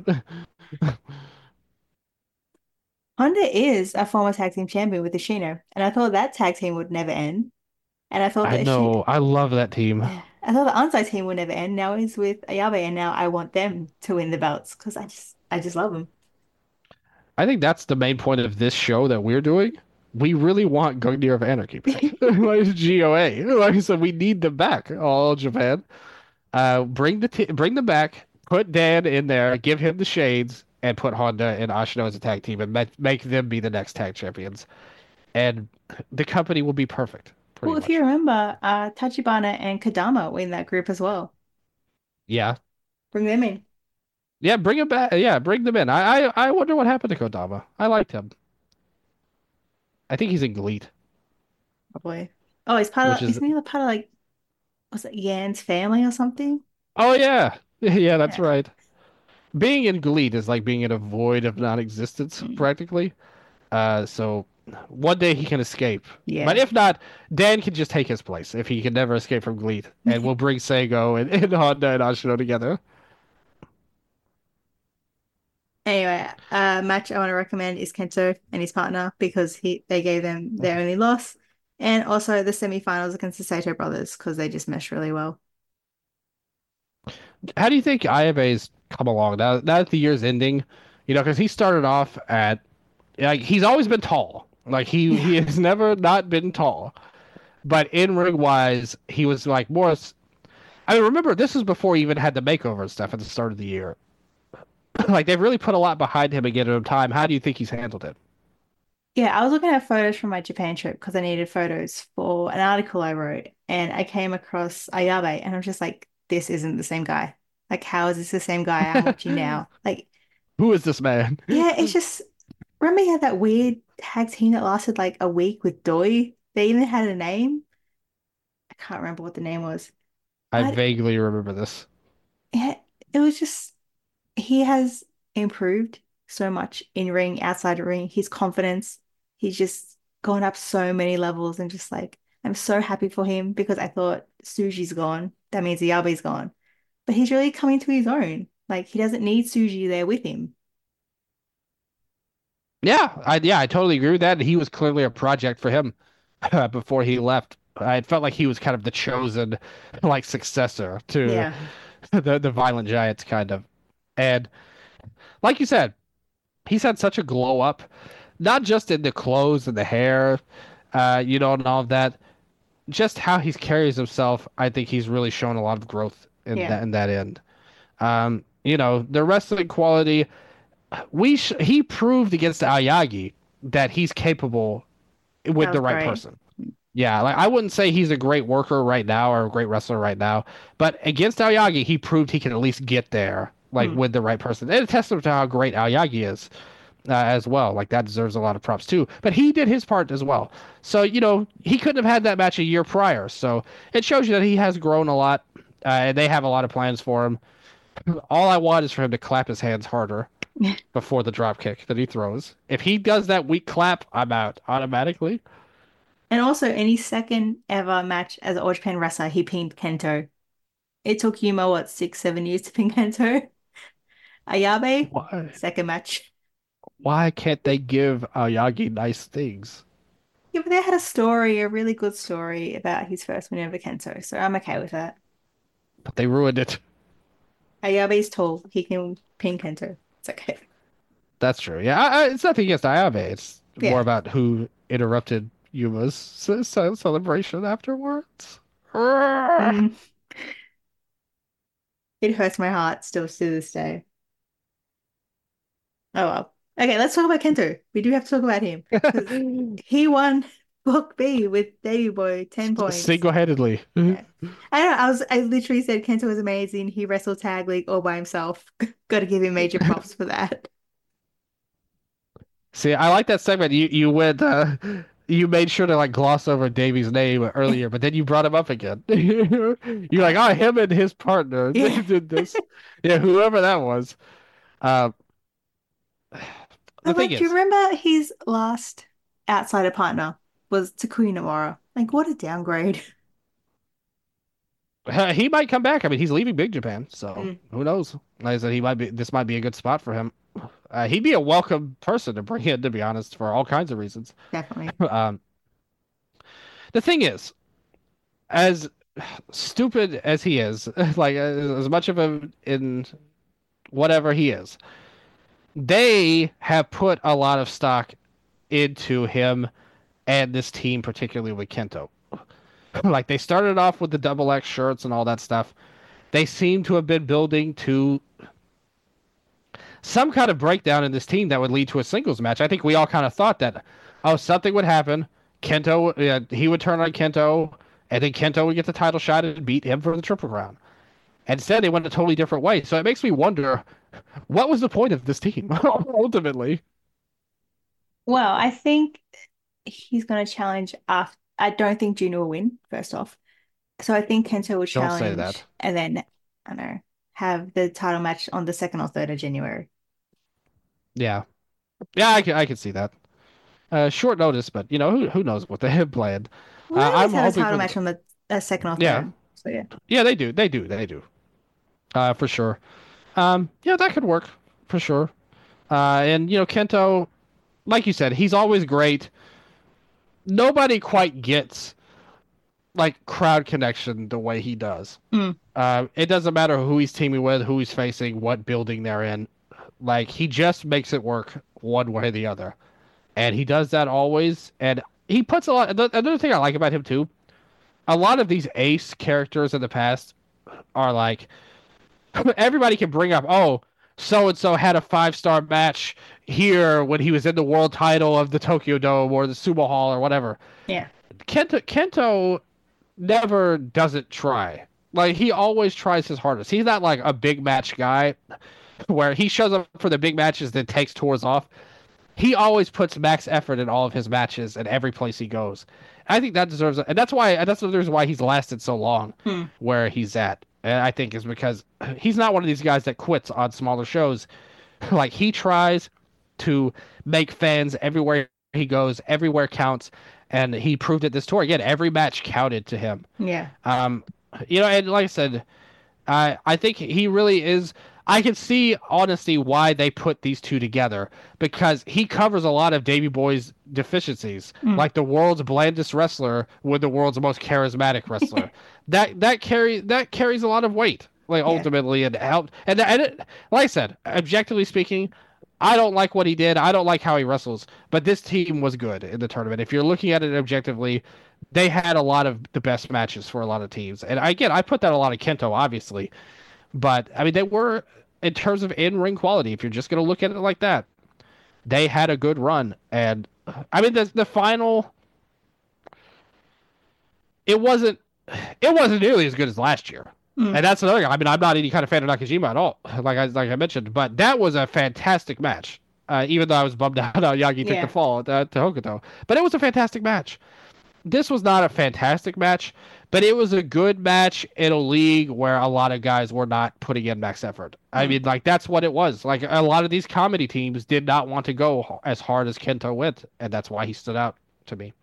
Honda is a former tag team champion with Ishino, and I thought that tag team would never end. And I thought I that know. I love that team. I thought the Ansai team would never end. Now he's with Ayabe, and now I want them to win the belts because I just love them. I think that's the main point of this show that we're doing. We really want Gungnir of Anarchy back. Like GOA. Like I said, we need them back. All Japan. Bring them back. Put Dan in there. Give him the shades, and put Honda and Ashino as a tag team, and make them be the next tag champions. And the company will be perfect. Well, if you remember, Tachibana and Kadama were in that group as well. Yeah. Bring them in. Yeah, bring him back. Yeah, bring them in. I wonder what happened to Kodama. I liked him. I think he's in GLEAT. Probably. Oh, isn't he part of like, was it Yan's family or something? Oh yeah. Yeah, that's right. Being in GLEAT is like being in a void of non-existence, practically. So one day he can escape. Yeah. But if not, Dan can just take his place if he can never escape from GLEAT. And we'll bring Seigo and Honda and Ashino together. Anyway, match I want to recommend is Kento and his partner because they gave them their only loss. And also the semifinals against the Saito brothers because they just meshed really well. How do you think Ayabe's come along now that the year's ending? Because he started off at he's always been tall. Like he has never not been tall. But in ring wise, he was like more. I mean, remember this was before he even had the makeover and stuff at the start of the year. Like they've really put a lot behind him and given him time. How do you think he's handled it? Yeah, I was looking at photos from my Japan trip because I needed photos for an article I wrote, and I came across Ayabe, and I'm just like, this isn't the same guy. Like, how is this the same guy I'm watching now? Like, who is this man? Yeah, it's just remember he had that weird tag team that lasted like a week with Doi. They even had a name. I can't remember what the name was. I vaguely remember this. Yeah, it was just. He has improved so much in ring, outside the ring. His confidence, he's just gone up so many levels and just like, I'm so happy for him because I thought Suji's gone. That means Ayabe's gone. But he's really coming to his own. Like, he doesn't need Suji there with him. Yeah, I totally agree with that. He was clearly a project for him before he left. I felt like he was kind of the chosen like successor to the Violent Giants kind of. And like you said, he's had such a glow up, not just in the clothes and the hair, and all of that. Just how he carries himself, I think he's really shown a lot of growth in that end. The wrestling quality, he proved against Aoyagi that he's capable with the right person. Yeah, like I wouldn't say he's a great worker right now or a great wrestler right now, but against Aoyagi, he proved he can at least get there. Like with the right person. And a testament to how great Aoyagi is as well. Like that deserves a lot of props too. But he did his part as well. So, he couldn't have had that match a year prior. So it shows you that he has grown a lot. And they have a lot of plans for him. All I want is for him to clap his hands harder before the drop kick that he throws. If he does that weak clap, I'm out automatically. And also in his second ever match as an All Japan wrestler, he pinned Kento. It took Yuma, 6-7 years to pin Kento? Ayabe, second match. Why can't they give Aoyagi nice things? Yeah, but they had a really good story about his first win over Kento, so I'm okay with that. But they ruined it. Ayabe's tall. He can pin Kento. It's okay. That's true. Yeah, it's nothing against Ayabe. It's more about who interrupted Yuma's celebration afterwards. It hurts my heart still to this day. Oh well. Okay, let's talk about Kento. We do have to talk about him. He won Book B with Davey Boy 10 points. Single-handedly. Yeah. I don't know, I literally said Kento was amazing. He wrestled Tag League all by himself. Gotta give him major props for that. See, I like that segment. You went you made sure to like gloss over Davey's name earlier, but then you brought him up again. You're like, him and his partner did this. Yeah, whoever that was. the thing do is, you remember his last outsider partner was Takuya Nomura? Like, what a downgrade. he might come back. I mean, he's leaving Big Japan, so who knows? Like I said, this might be a good spot for him. He'd be a welcome person to bring in, to be honest, for all kinds of reasons. Definitely. The thing is, as stupid as he is, like as much of him in whatever he is, they have put a lot of stock into him and this team, particularly with Kento. Like they started off with the double X shirts and all that stuff. They seem to have been building to some kind of breakdown in this team that would lead to a singles match. I think we all kind of thought that, something would happen. Kento, he would turn on Kento, and then Kento would get the title shot and beat him for the Triple Crown. Instead, they went a totally different way. So it makes me wonder, what was the point of this team ultimately? Well, I think he's going to challenge after. I don't think Junior will win, first off. So I think Kento will challenge. Don't say that. And then, I don't know, have the title match on the 2nd or 3rd of January. Yeah. Yeah, I can see that. Short notice, but, who knows what they have planned. Well, I'm have a title match on the 2nd or 3rd. Yeah. So, yeah. Yeah, they do. For sure. Yeah, that could work. For sure. And, Kento, like you said, he's always great. Nobody quite gets like crowd connection the way he does. It doesn't matter who he's teaming with, who he's facing, what building they're in. Like he just makes it work one way or the other, and he does that always. And he puts a lot. Another thing I like about him too, a lot of these ace characters in the past are like everybody can bring up. Oh, so and so had a 5-star match here when he was in the world title of the Tokyo Dome or the Sumo Hall or whatever. Yeah. Kento never doesn't try. Like he always tries his hardest. He's not like a big match guy where he shows up for the big matches then takes tours off. He always puts max effort in all of his matches and every place he goes. I think that deserves it. And that's the reason why he's lasted so long where he's at. And I think is because he's not one of these guys that quits on smaller shows. Like he tries to make fans everywhere he goes, everywhere counts, and he proved it this tour. Again, every match counted to him. Yeah. And like I said, I think he really is. I can see honestly why they put these two together because he covers a lot of Davey Boy's deficiencies, like the world's blandest wrestler with the world's most charismatic wrestler. that carries a lot of weight, like ultimately, and helped. And like I said, objectively speaking, I don't like what he did. I don't like how he wrestles, but this team was good in the tournament. If you're looking at it objectively, they had a lot of the best matches for a lot of teams. And again, I put that a lot of Kento, obviously. But, I mean, they were, in terms of in-ring quality, if you're just going to look at it like that, they had a good run. And, I mean, the final, it wasn't nearly as good as last year. And that's another guy. I mean, I'm not any kind of fan of Nakajima at all, like I mentioned. But that was a fantastic match, even though I was bummed out how Yagi took the fall to Hokuto. But it was a fantastic match. This was not a fantastic match, but it was a good match in a league where a lot of guys were not putting in max effort. I mean, like, that's what it was. Like, a lot of these comedy teams did not want to go as hard as Kento went, and that's why he stood out to me.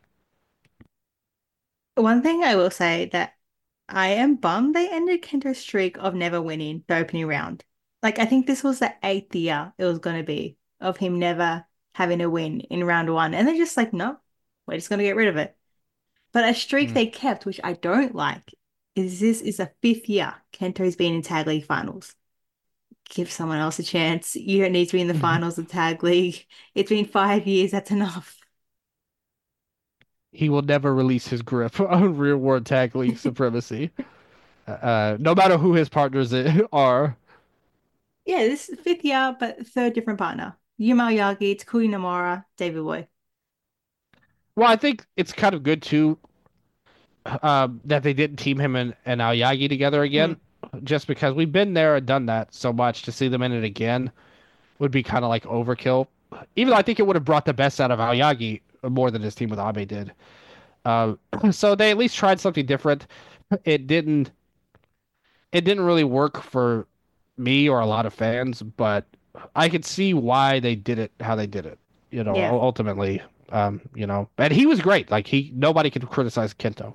One thing I will say that I am bummed they ended Kento's streak of never winning the opening round. Like, I think this was the 8th year it was going to be of him never having a win in round 1. And they're just like, no, we're just going to get rid of it. But a streak they kept, which I don't like, is this is the 5th year Kento's been in Tag League finals. Give someone else a chance. You don't need to be in the finals of Tag League. It's been 5 years. That's enough. He will never release his grip on Real World Tag League supremacy, no matter who his partners are. Yeah, this is 5th year, but 3rd different partner. Yuma Aoyagi, Takuya Nomura, Davey Boy. Well, I think it's kind of good, too, that they didn't team him and Aoyagi together again, just because we've been there and done that so much. To see them in it again would be kind of like overkill. Even though I think it would have brought the best out of Aoyagi more than his team with Abe did. So they at least tried something different. It didn't really work for me or a lot of fans, but I could see why they did it how they did it. Yeah. Ultimately, and he was great. Like nobody could criticize Kento.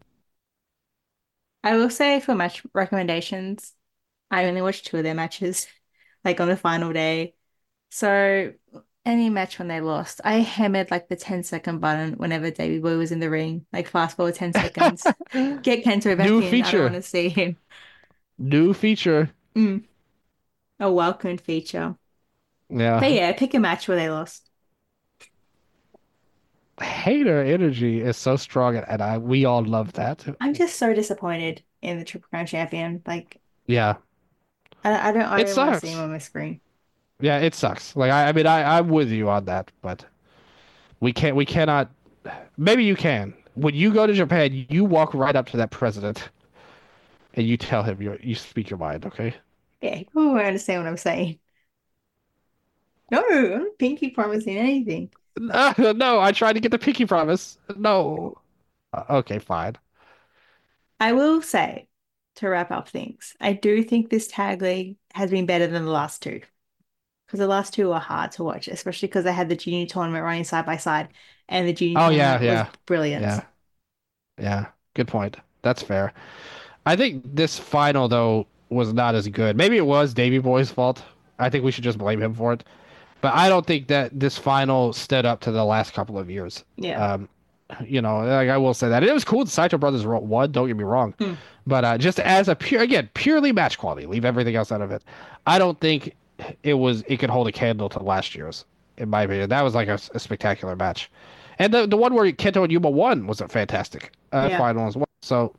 I will say for match recommendations, I only watched 2 of their matches, like on the final day. So any match when they lost, I hammered like the 10-second button whenever Davey Boy was in the ring. Like fast forward 10 seconds. Get Kento back New in. feature. I don't want to see him. New feature. A welcomed feature. Yeah. But yeah, pick a match where they lost. Hater energy is so strong, and we all love that. I'm just so disappointed in the Triple Crown champion. Like, yeah, I don't want to see sucks. him on my screen. Yeah, it sucks. Like I mean, I'm with you on that, but we cannot. Maybe you can. When you go to Japan, you walk right up to that president, and you tell him you speak your mind. Okay. Yeah, he won't understand what I'm saying. No, I'm not pinky promising anything. No, I tried to get the pinky promise. No. Okay, fine. I will say, to wrap up things, I do think this tag league has been better than the last 2. Because the last 2 were hard to watch, especially because they had the junior tournament running side by side, and the junior tournament was brilliant. Yeah. Good point. That's fair. I think this final though was not as good. Maybe it was Davey Boy's fault. I think we should just blame him for it. But I don't think that this final stood up to the last couple of years. Yeah. Like I will say that. It was cool the Saito brothers won, don't get me wrong. But just as purely match quality, leave everything else out of it. I don't think it could hold a candle to last year's, in my opinion. That was like a spectacular match. And the one where Kento and Yuma won was a fantastic final as well. So,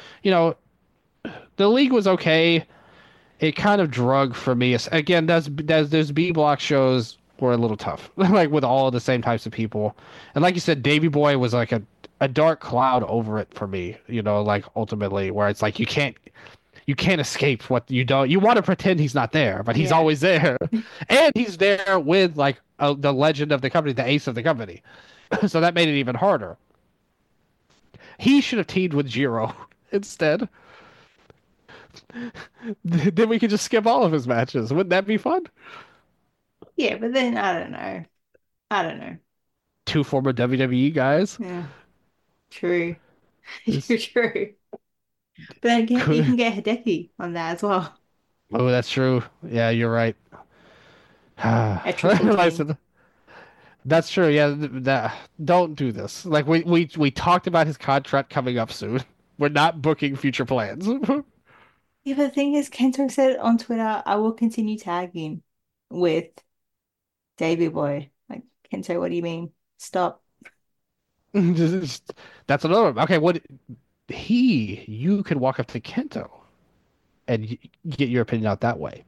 the league was okay. It kind of drug for me. Again, those B block shows were a little tough, like with all the same types of people. And like you said, Davey Boy was like a dark cloud over it for me. Like ultimately, where it's like you can't escape what you don't. You want to pretend he's not there, but he's always there, and he's there with like the legend of the company, the ace of the company. So that made it even harder. He should have teamed with Jiro instead. Then we could just skip all of his matches. Wouldn't that be fun? Yeah, but then I don't know. 2 former WWE guys. Yeah, true. True. But then again, you can get Hideki on that as well. Oh, that's true. Yeah, you're right. That's true. Yeah, don't do this. Like we talked about his contract coming up soon. We're not booking future plans. Yeah, but the thing is, Kento said on Twitter, I will continue tagging with Davey Boy. Like, Kento, what do you mean? Stop. That's another one. Okay, you could walk up to Kento and get your opinion out that way.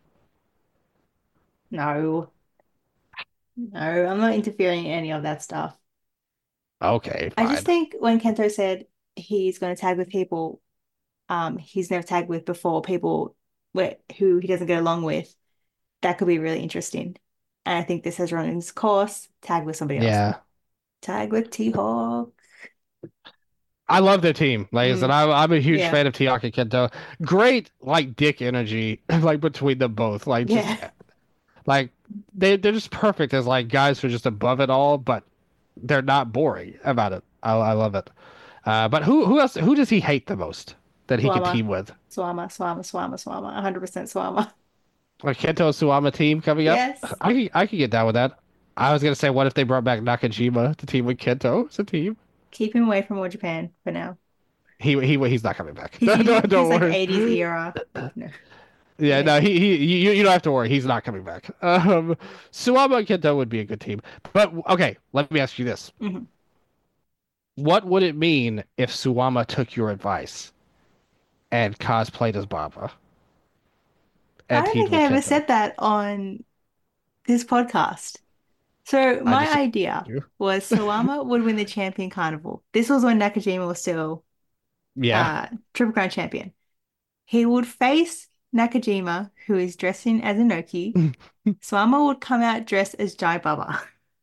No, I'm not interfering in any of that stuff. Okay, fine. I just think when Kento said he's going to tag with people he's never tagged with before, people who he doesn't get along with, that could be really interesting. And I think this has run its course. Tag with somebody else. Yeah. Tag with T-Hawk. I love their team. Like I said, I'm a huge fan of T-Hawk and Kento. Great, like, dick energy, like, between them both. Like, like they're just perfect as, like, guys who are just above it all, but they're not boring about it. I love it. But who else? Who does he hate the most that he can team with? Suwama. 100% Suwama. Like Kento Suwama team coming up? Yes. I could get down with that. I was going to say, what if they brought back Nakajima to team with Kento as a team? Keep him away from All Japan for now. He's not coming back. He's don't like worry. 80s era. No. Yeah, no, you don't have to worry. He's not coming back. Suwama and Kento would be a good team. But, okay, let me ask you this. Mm-hmm. What would it mean if Suwama took your advice and cosplayed as Baba? I don't think I ever said that on this podcast. So my idea was Suwama would win the Champion Carnival. This was when Nakajima was still Triple Crown champion. He would face Nakajima, who is dressing as Inoki. Suwama would come out dressed as Jai Baba.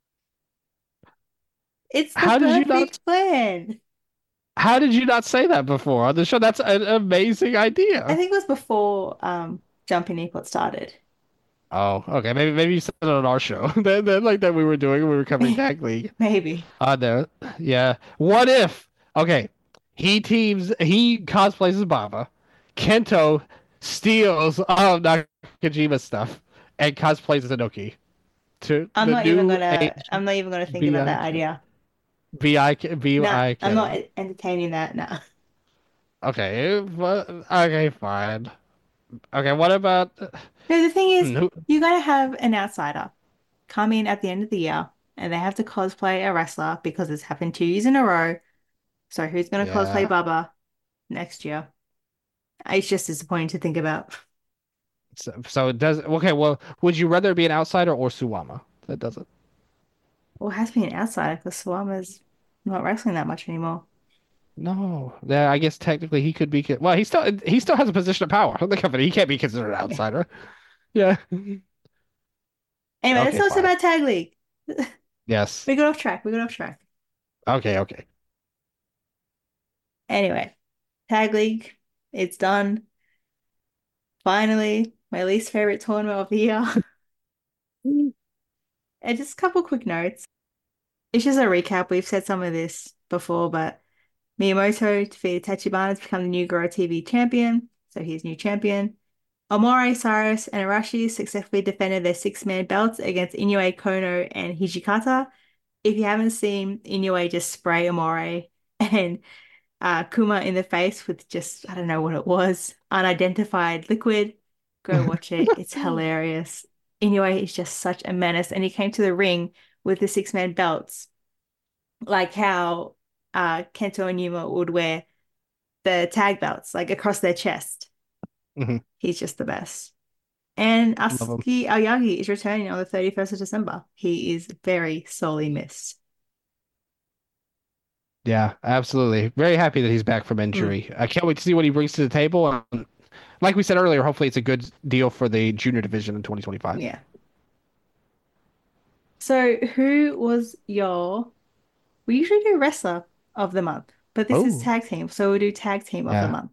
It's the perfect plan. How did you not say that before on the show? That's an amazing idea. I think it was before Jumping Epot started. Oh, okay. Maybe you said it on our show. Then like that we were doing when we were covering Tag League. Maybe. There. Yeah. What if? Okay. He cosplays as Baba. Kento steals all of Nakajima's stuff and cosplays as Inoki. To I'm the not even new gonna. I'm not even gonna think about that idea. Nah, I'm not entertaining that. Nah. Okay, okay, fine. Okay, what about? No, the thing is, you gotta have an outsider come in at the end of the year, and they have to cosplay a wrestler because it's happened 2 years in a row. So who's gonna cosplay Yeah. Baba next year? It's just disappointing to think about. So it does. Okay, well, would you rather be an outsider or Suwama? That doesn't. Well, it has to be an outsider because Suwama's not wrestling that much anymore. No, yeah, I guess technically he could be. Well, he still has a position of power in the company. He can't be considered an outsider. Yeah. Anyway, let's Okay, talk fine. about Tag League. Yes. We got off track. We got off track. Okay. Anyway, Tag League, it's done. Finally, my least favorite tournament of the year. And just a couple quick notes. It's just a recap. We've said some of this before, but Miyamoto defeated Tachibana to become the new Goro TV champion. So he's new champion. Omori, Cyrus, and Arashi successfully defended their six-man belts against Inoue, Kono, and Hijikata. If you haven't seen Inoue just spray Omori and Kuma in the face with just, I don't know what it was, unidentified liquid, go watch it. It's hilarious. Inoue is just such a menace. And he came to the ring with the six-man belts, like how Kento and Yuma would wear the tag belts, like across their chest. Mm-hmm. He's just the best. And Asuki Aoyagi is returning on the 31st of December. He is very sorely missed. Yeah, absolutely. Very happy that he's back from injury. I can't wait to see what he brings to the table. Like we said earlier, hopefully it's a good deal for the junior division in 2025. Yeah. So who was we usually do wrestler of the month, but this is tag team. So we'll do tag team of the month.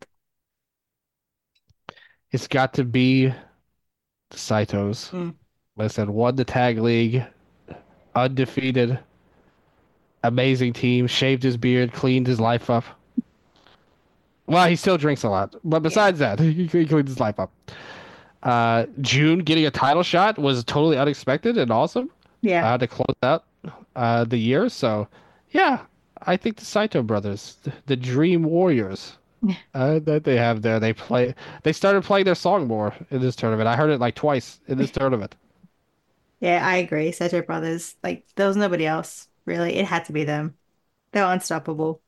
It's got to be the Saitos. Listen, won the tag league, undefeated, amazing team, shaved his beard, cleaned his life up. Well, he still drinks a lot, but besides that, he cleaned his life up. June getting a title shot was totally unexpected and awesome. Yeah. To close out the year. So, yeah, I think the Saito brothers, the Dream Warriors, that they have there, they started playing their song more in this tournament. I heard it like twice in this tournament. Yeah, I agree. Saito brothers, like there was nobody else really. It had to be them. They're unstoppable.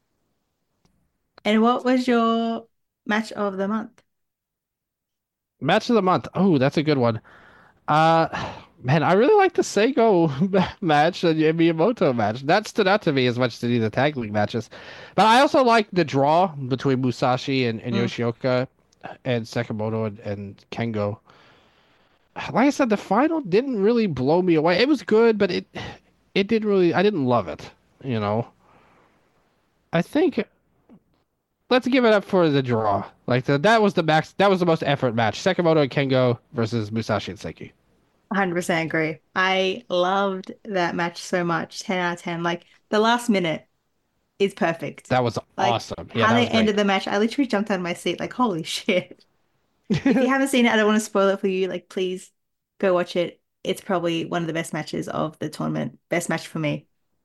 And what was your match of the month? Match of the month. Oh, that's a good one. Man, I really like the Seigo match and Miyamoto match. That stood out to me as much as any of the tag league matches. But I also like the draw between Musashi and Yoshioka and Sekimoto and Kengo. Like I said, the final didn't really blow me away. It was good, but it didn't really. I didn't love it. You know. I think. Let's give it up for the draw. Like that was the max. That was the most effort match. Sekimoto and Kengo versus Musashi and Seiki. 100% agree. I loved that match so much. 10 out of 10. Like the last minute is perfect. That was awesome. Yeah, how they ended the match, I literally jumped out of my seat like, holy shit. If you haven't seen it, I don't want to spoil it for you. Like, please go watch it. It's probably one of the best matches of the tournament. Best match for me.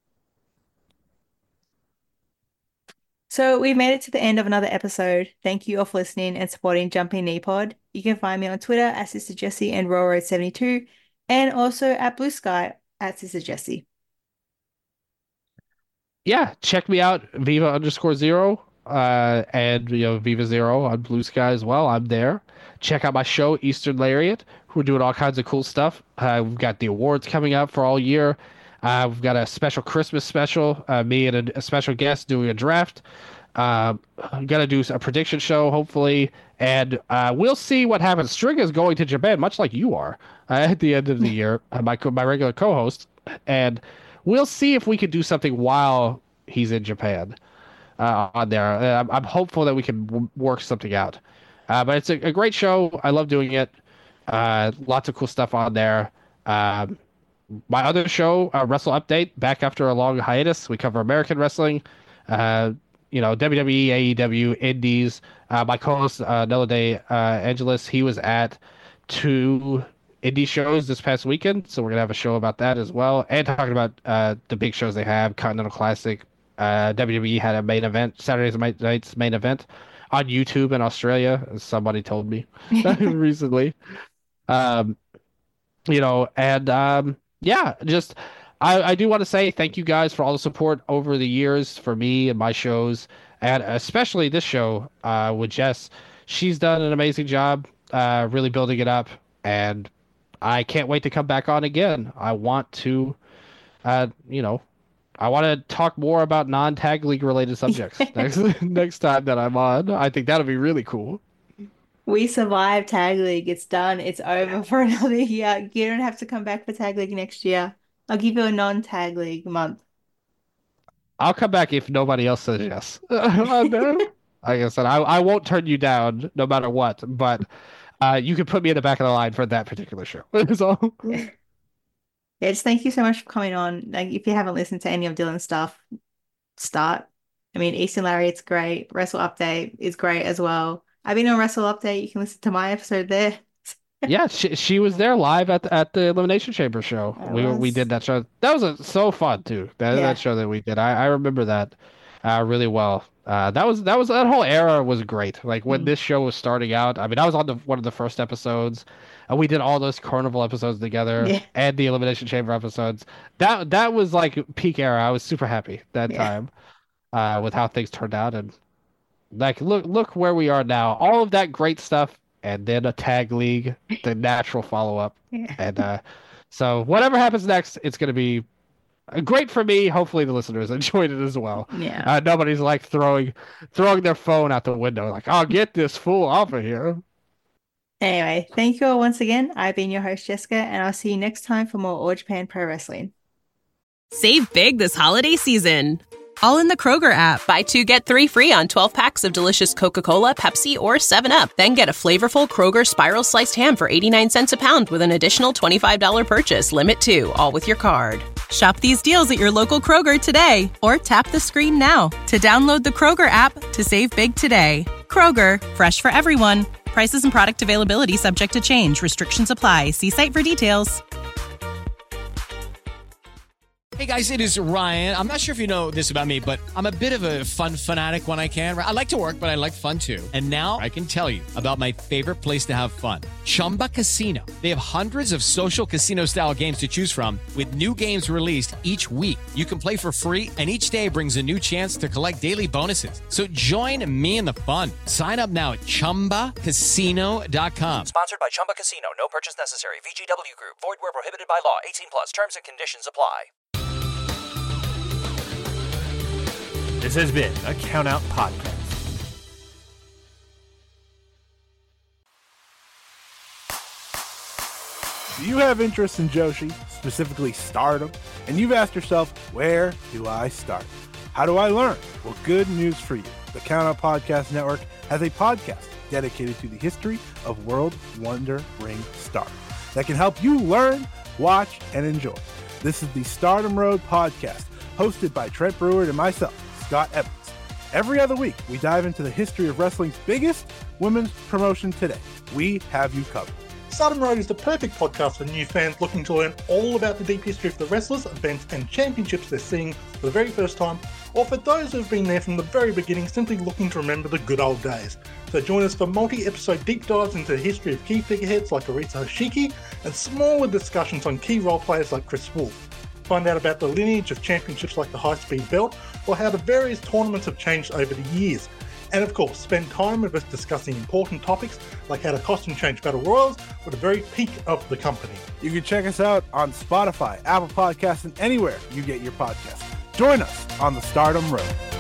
So we've made it to the end of another episode. Thank you all for listening and supporting Jumping Knee Pod. You can find me on Twitter at Sister Jessie and Rollroad72, and also at Blue Sky at Sister Jessie. Yeah, check me out, Viva_0, and Viva Zero on Blue Sky as well. I'm there. Check out my show, Eastern Lariat. We're doing all kinds of cool stuff. We've got the awards coming up for all year. We've got a special Christmas special, me and a special guest doing a draft. I'm going to do a prediction show, hopefully, and we'll see what happens. Striga is going to Japan, much like you are, at the end of the year, my regular co-host, and we'll see if we can do something while he's in Japan on there. I'm hopeful that we can work something out. But it's a great show. I love doing it. Lots of cool stuff on there. My other show, Wrestle Update, back after a long hiatus. We cover American wrestling, WWE, AEW, Indies. My co-host, Nella De Angelis, he was at 2 indie shows this past weekend, so we're going to have a show about that as well, and talking about the big shows they have. Continental Classic, WWE had a main event, Saturday night's main event on YouTube in Australia, as somebody told me recently. Just I do want to say thank you guys for all the support over the years for me and my shows, and especially this show with Jess. She's done an amazing job really building it up, and I can't wait to come back on again. I want to talk more about non-tag league related subjects next time that I'm on. I think that'll be really cool. We survived Tag League. It's done. It's over for another year. You don't have to come back for Tag League next year. I'll give you a non-Tag League month. I'll come back if nobody else says yes. Like I said, I won't turn you down no matter what, but you can put me in the back of the line for that particular show. So. Yeah, just thank you so much for coming on. Like, if you haven't listened to any of Dylan's stuff, start. I mean, Easton Lariat's great. Wrestle Update is great as well. I've been on Wrestle Update. You can listen to my episode there. Yeah, she was there live at the Elimination Chamber show. We did that show. That was so fun too. That show that we did. I remember that really well. That whole era was great. Like when this show was starting out. I mean, I was on one of the first episodes, and we did all those Carnival episodes together and the Elimination Chamber episodes. That was like peak era. I was super happy that time with how things turned out, and like look where we are now. All of that great stuff, and then a tag league, the natural follow up, and so whatever happens next, it's going to be great for me. Hopefully the listeners enjoyed it as well. Yeah. Nobody's like throwing their phone out the window like, I'll get this fool off of here. Anyway, thank you all once again. I've been your host, Jessica, and I'll see you next time for more All Japan Pro Wrestling. Save big this holiday season, all in the Kroger app. Buy 2, get 3 free on 12 packs of delicious Coca-Cola, Pepsi, or 7-Up. Then get a flavorful Kroger Spiral Sliced Ham for 89 cents a pound with an additional $25 purchase. Limit 2, all with your card. Shop these deals at your local Kroger today, or tap the screen now to download the Kroger app to save big today. Kroger, fresh for everyone. Prices and product availability subject to change. Restrictions apply. See site for details. Hey guys, it is Ryan. I'm not sure if you know this about me, but I'm a bit of a fun fanatic when I can. I like to work, but I like fun too. And now I can tell you about my favorite place to have fun. Chumba Casino. They have hundreds of social casino style games to choose from with new games released each week. You can play for free and each day brings a new chance to collect daily bonuses. So join me in the fun. Sign up now at ChumbaCasino.com. Sponsored by Chumba Casino. No purchase necessary. VGW Group. Void where prohibited by law. 18 plus. Terms and conditions apply. This has been a Countout Podcast. Do you have interest in Joshi, specifically Stardom, and you've asked yourself, where do I start? How do I learn? Well, good news for you. The Countout Podcast Network has a podcast dedicated to the history of World Wonder Ring Stardom that can help you learn, watch, and enjoy. This is the Stardom Road Podcast, hosted by Trent Brewer and myself, Scott Evans. Every other week, we dive into the history of wrestling's biggest women's promotion today. We have you covered. Stardom Road is the perfect podcast for new fans looking to learn all about the deep history of the wrestlers, events, and championships they're seeing for the very first time, or for those who have been there from the very beginning, simply looking to remember the good old days. So join us for multi-episode deep dives into the history of key figureheads like Arisa Hoshiki, and smaller discussions on key role players like Chris Wolf. Find out about the lineage of championships like the High Speed Belt, or how the various tournaments have changed over the years. And of course, spend time with us discussing important topics like how to costume change Battle Royals with the very peak of the company. You can check us out on Spotify, Apple Podcasts, and anywhere you get your podcasts. Join us on the Stardom Road.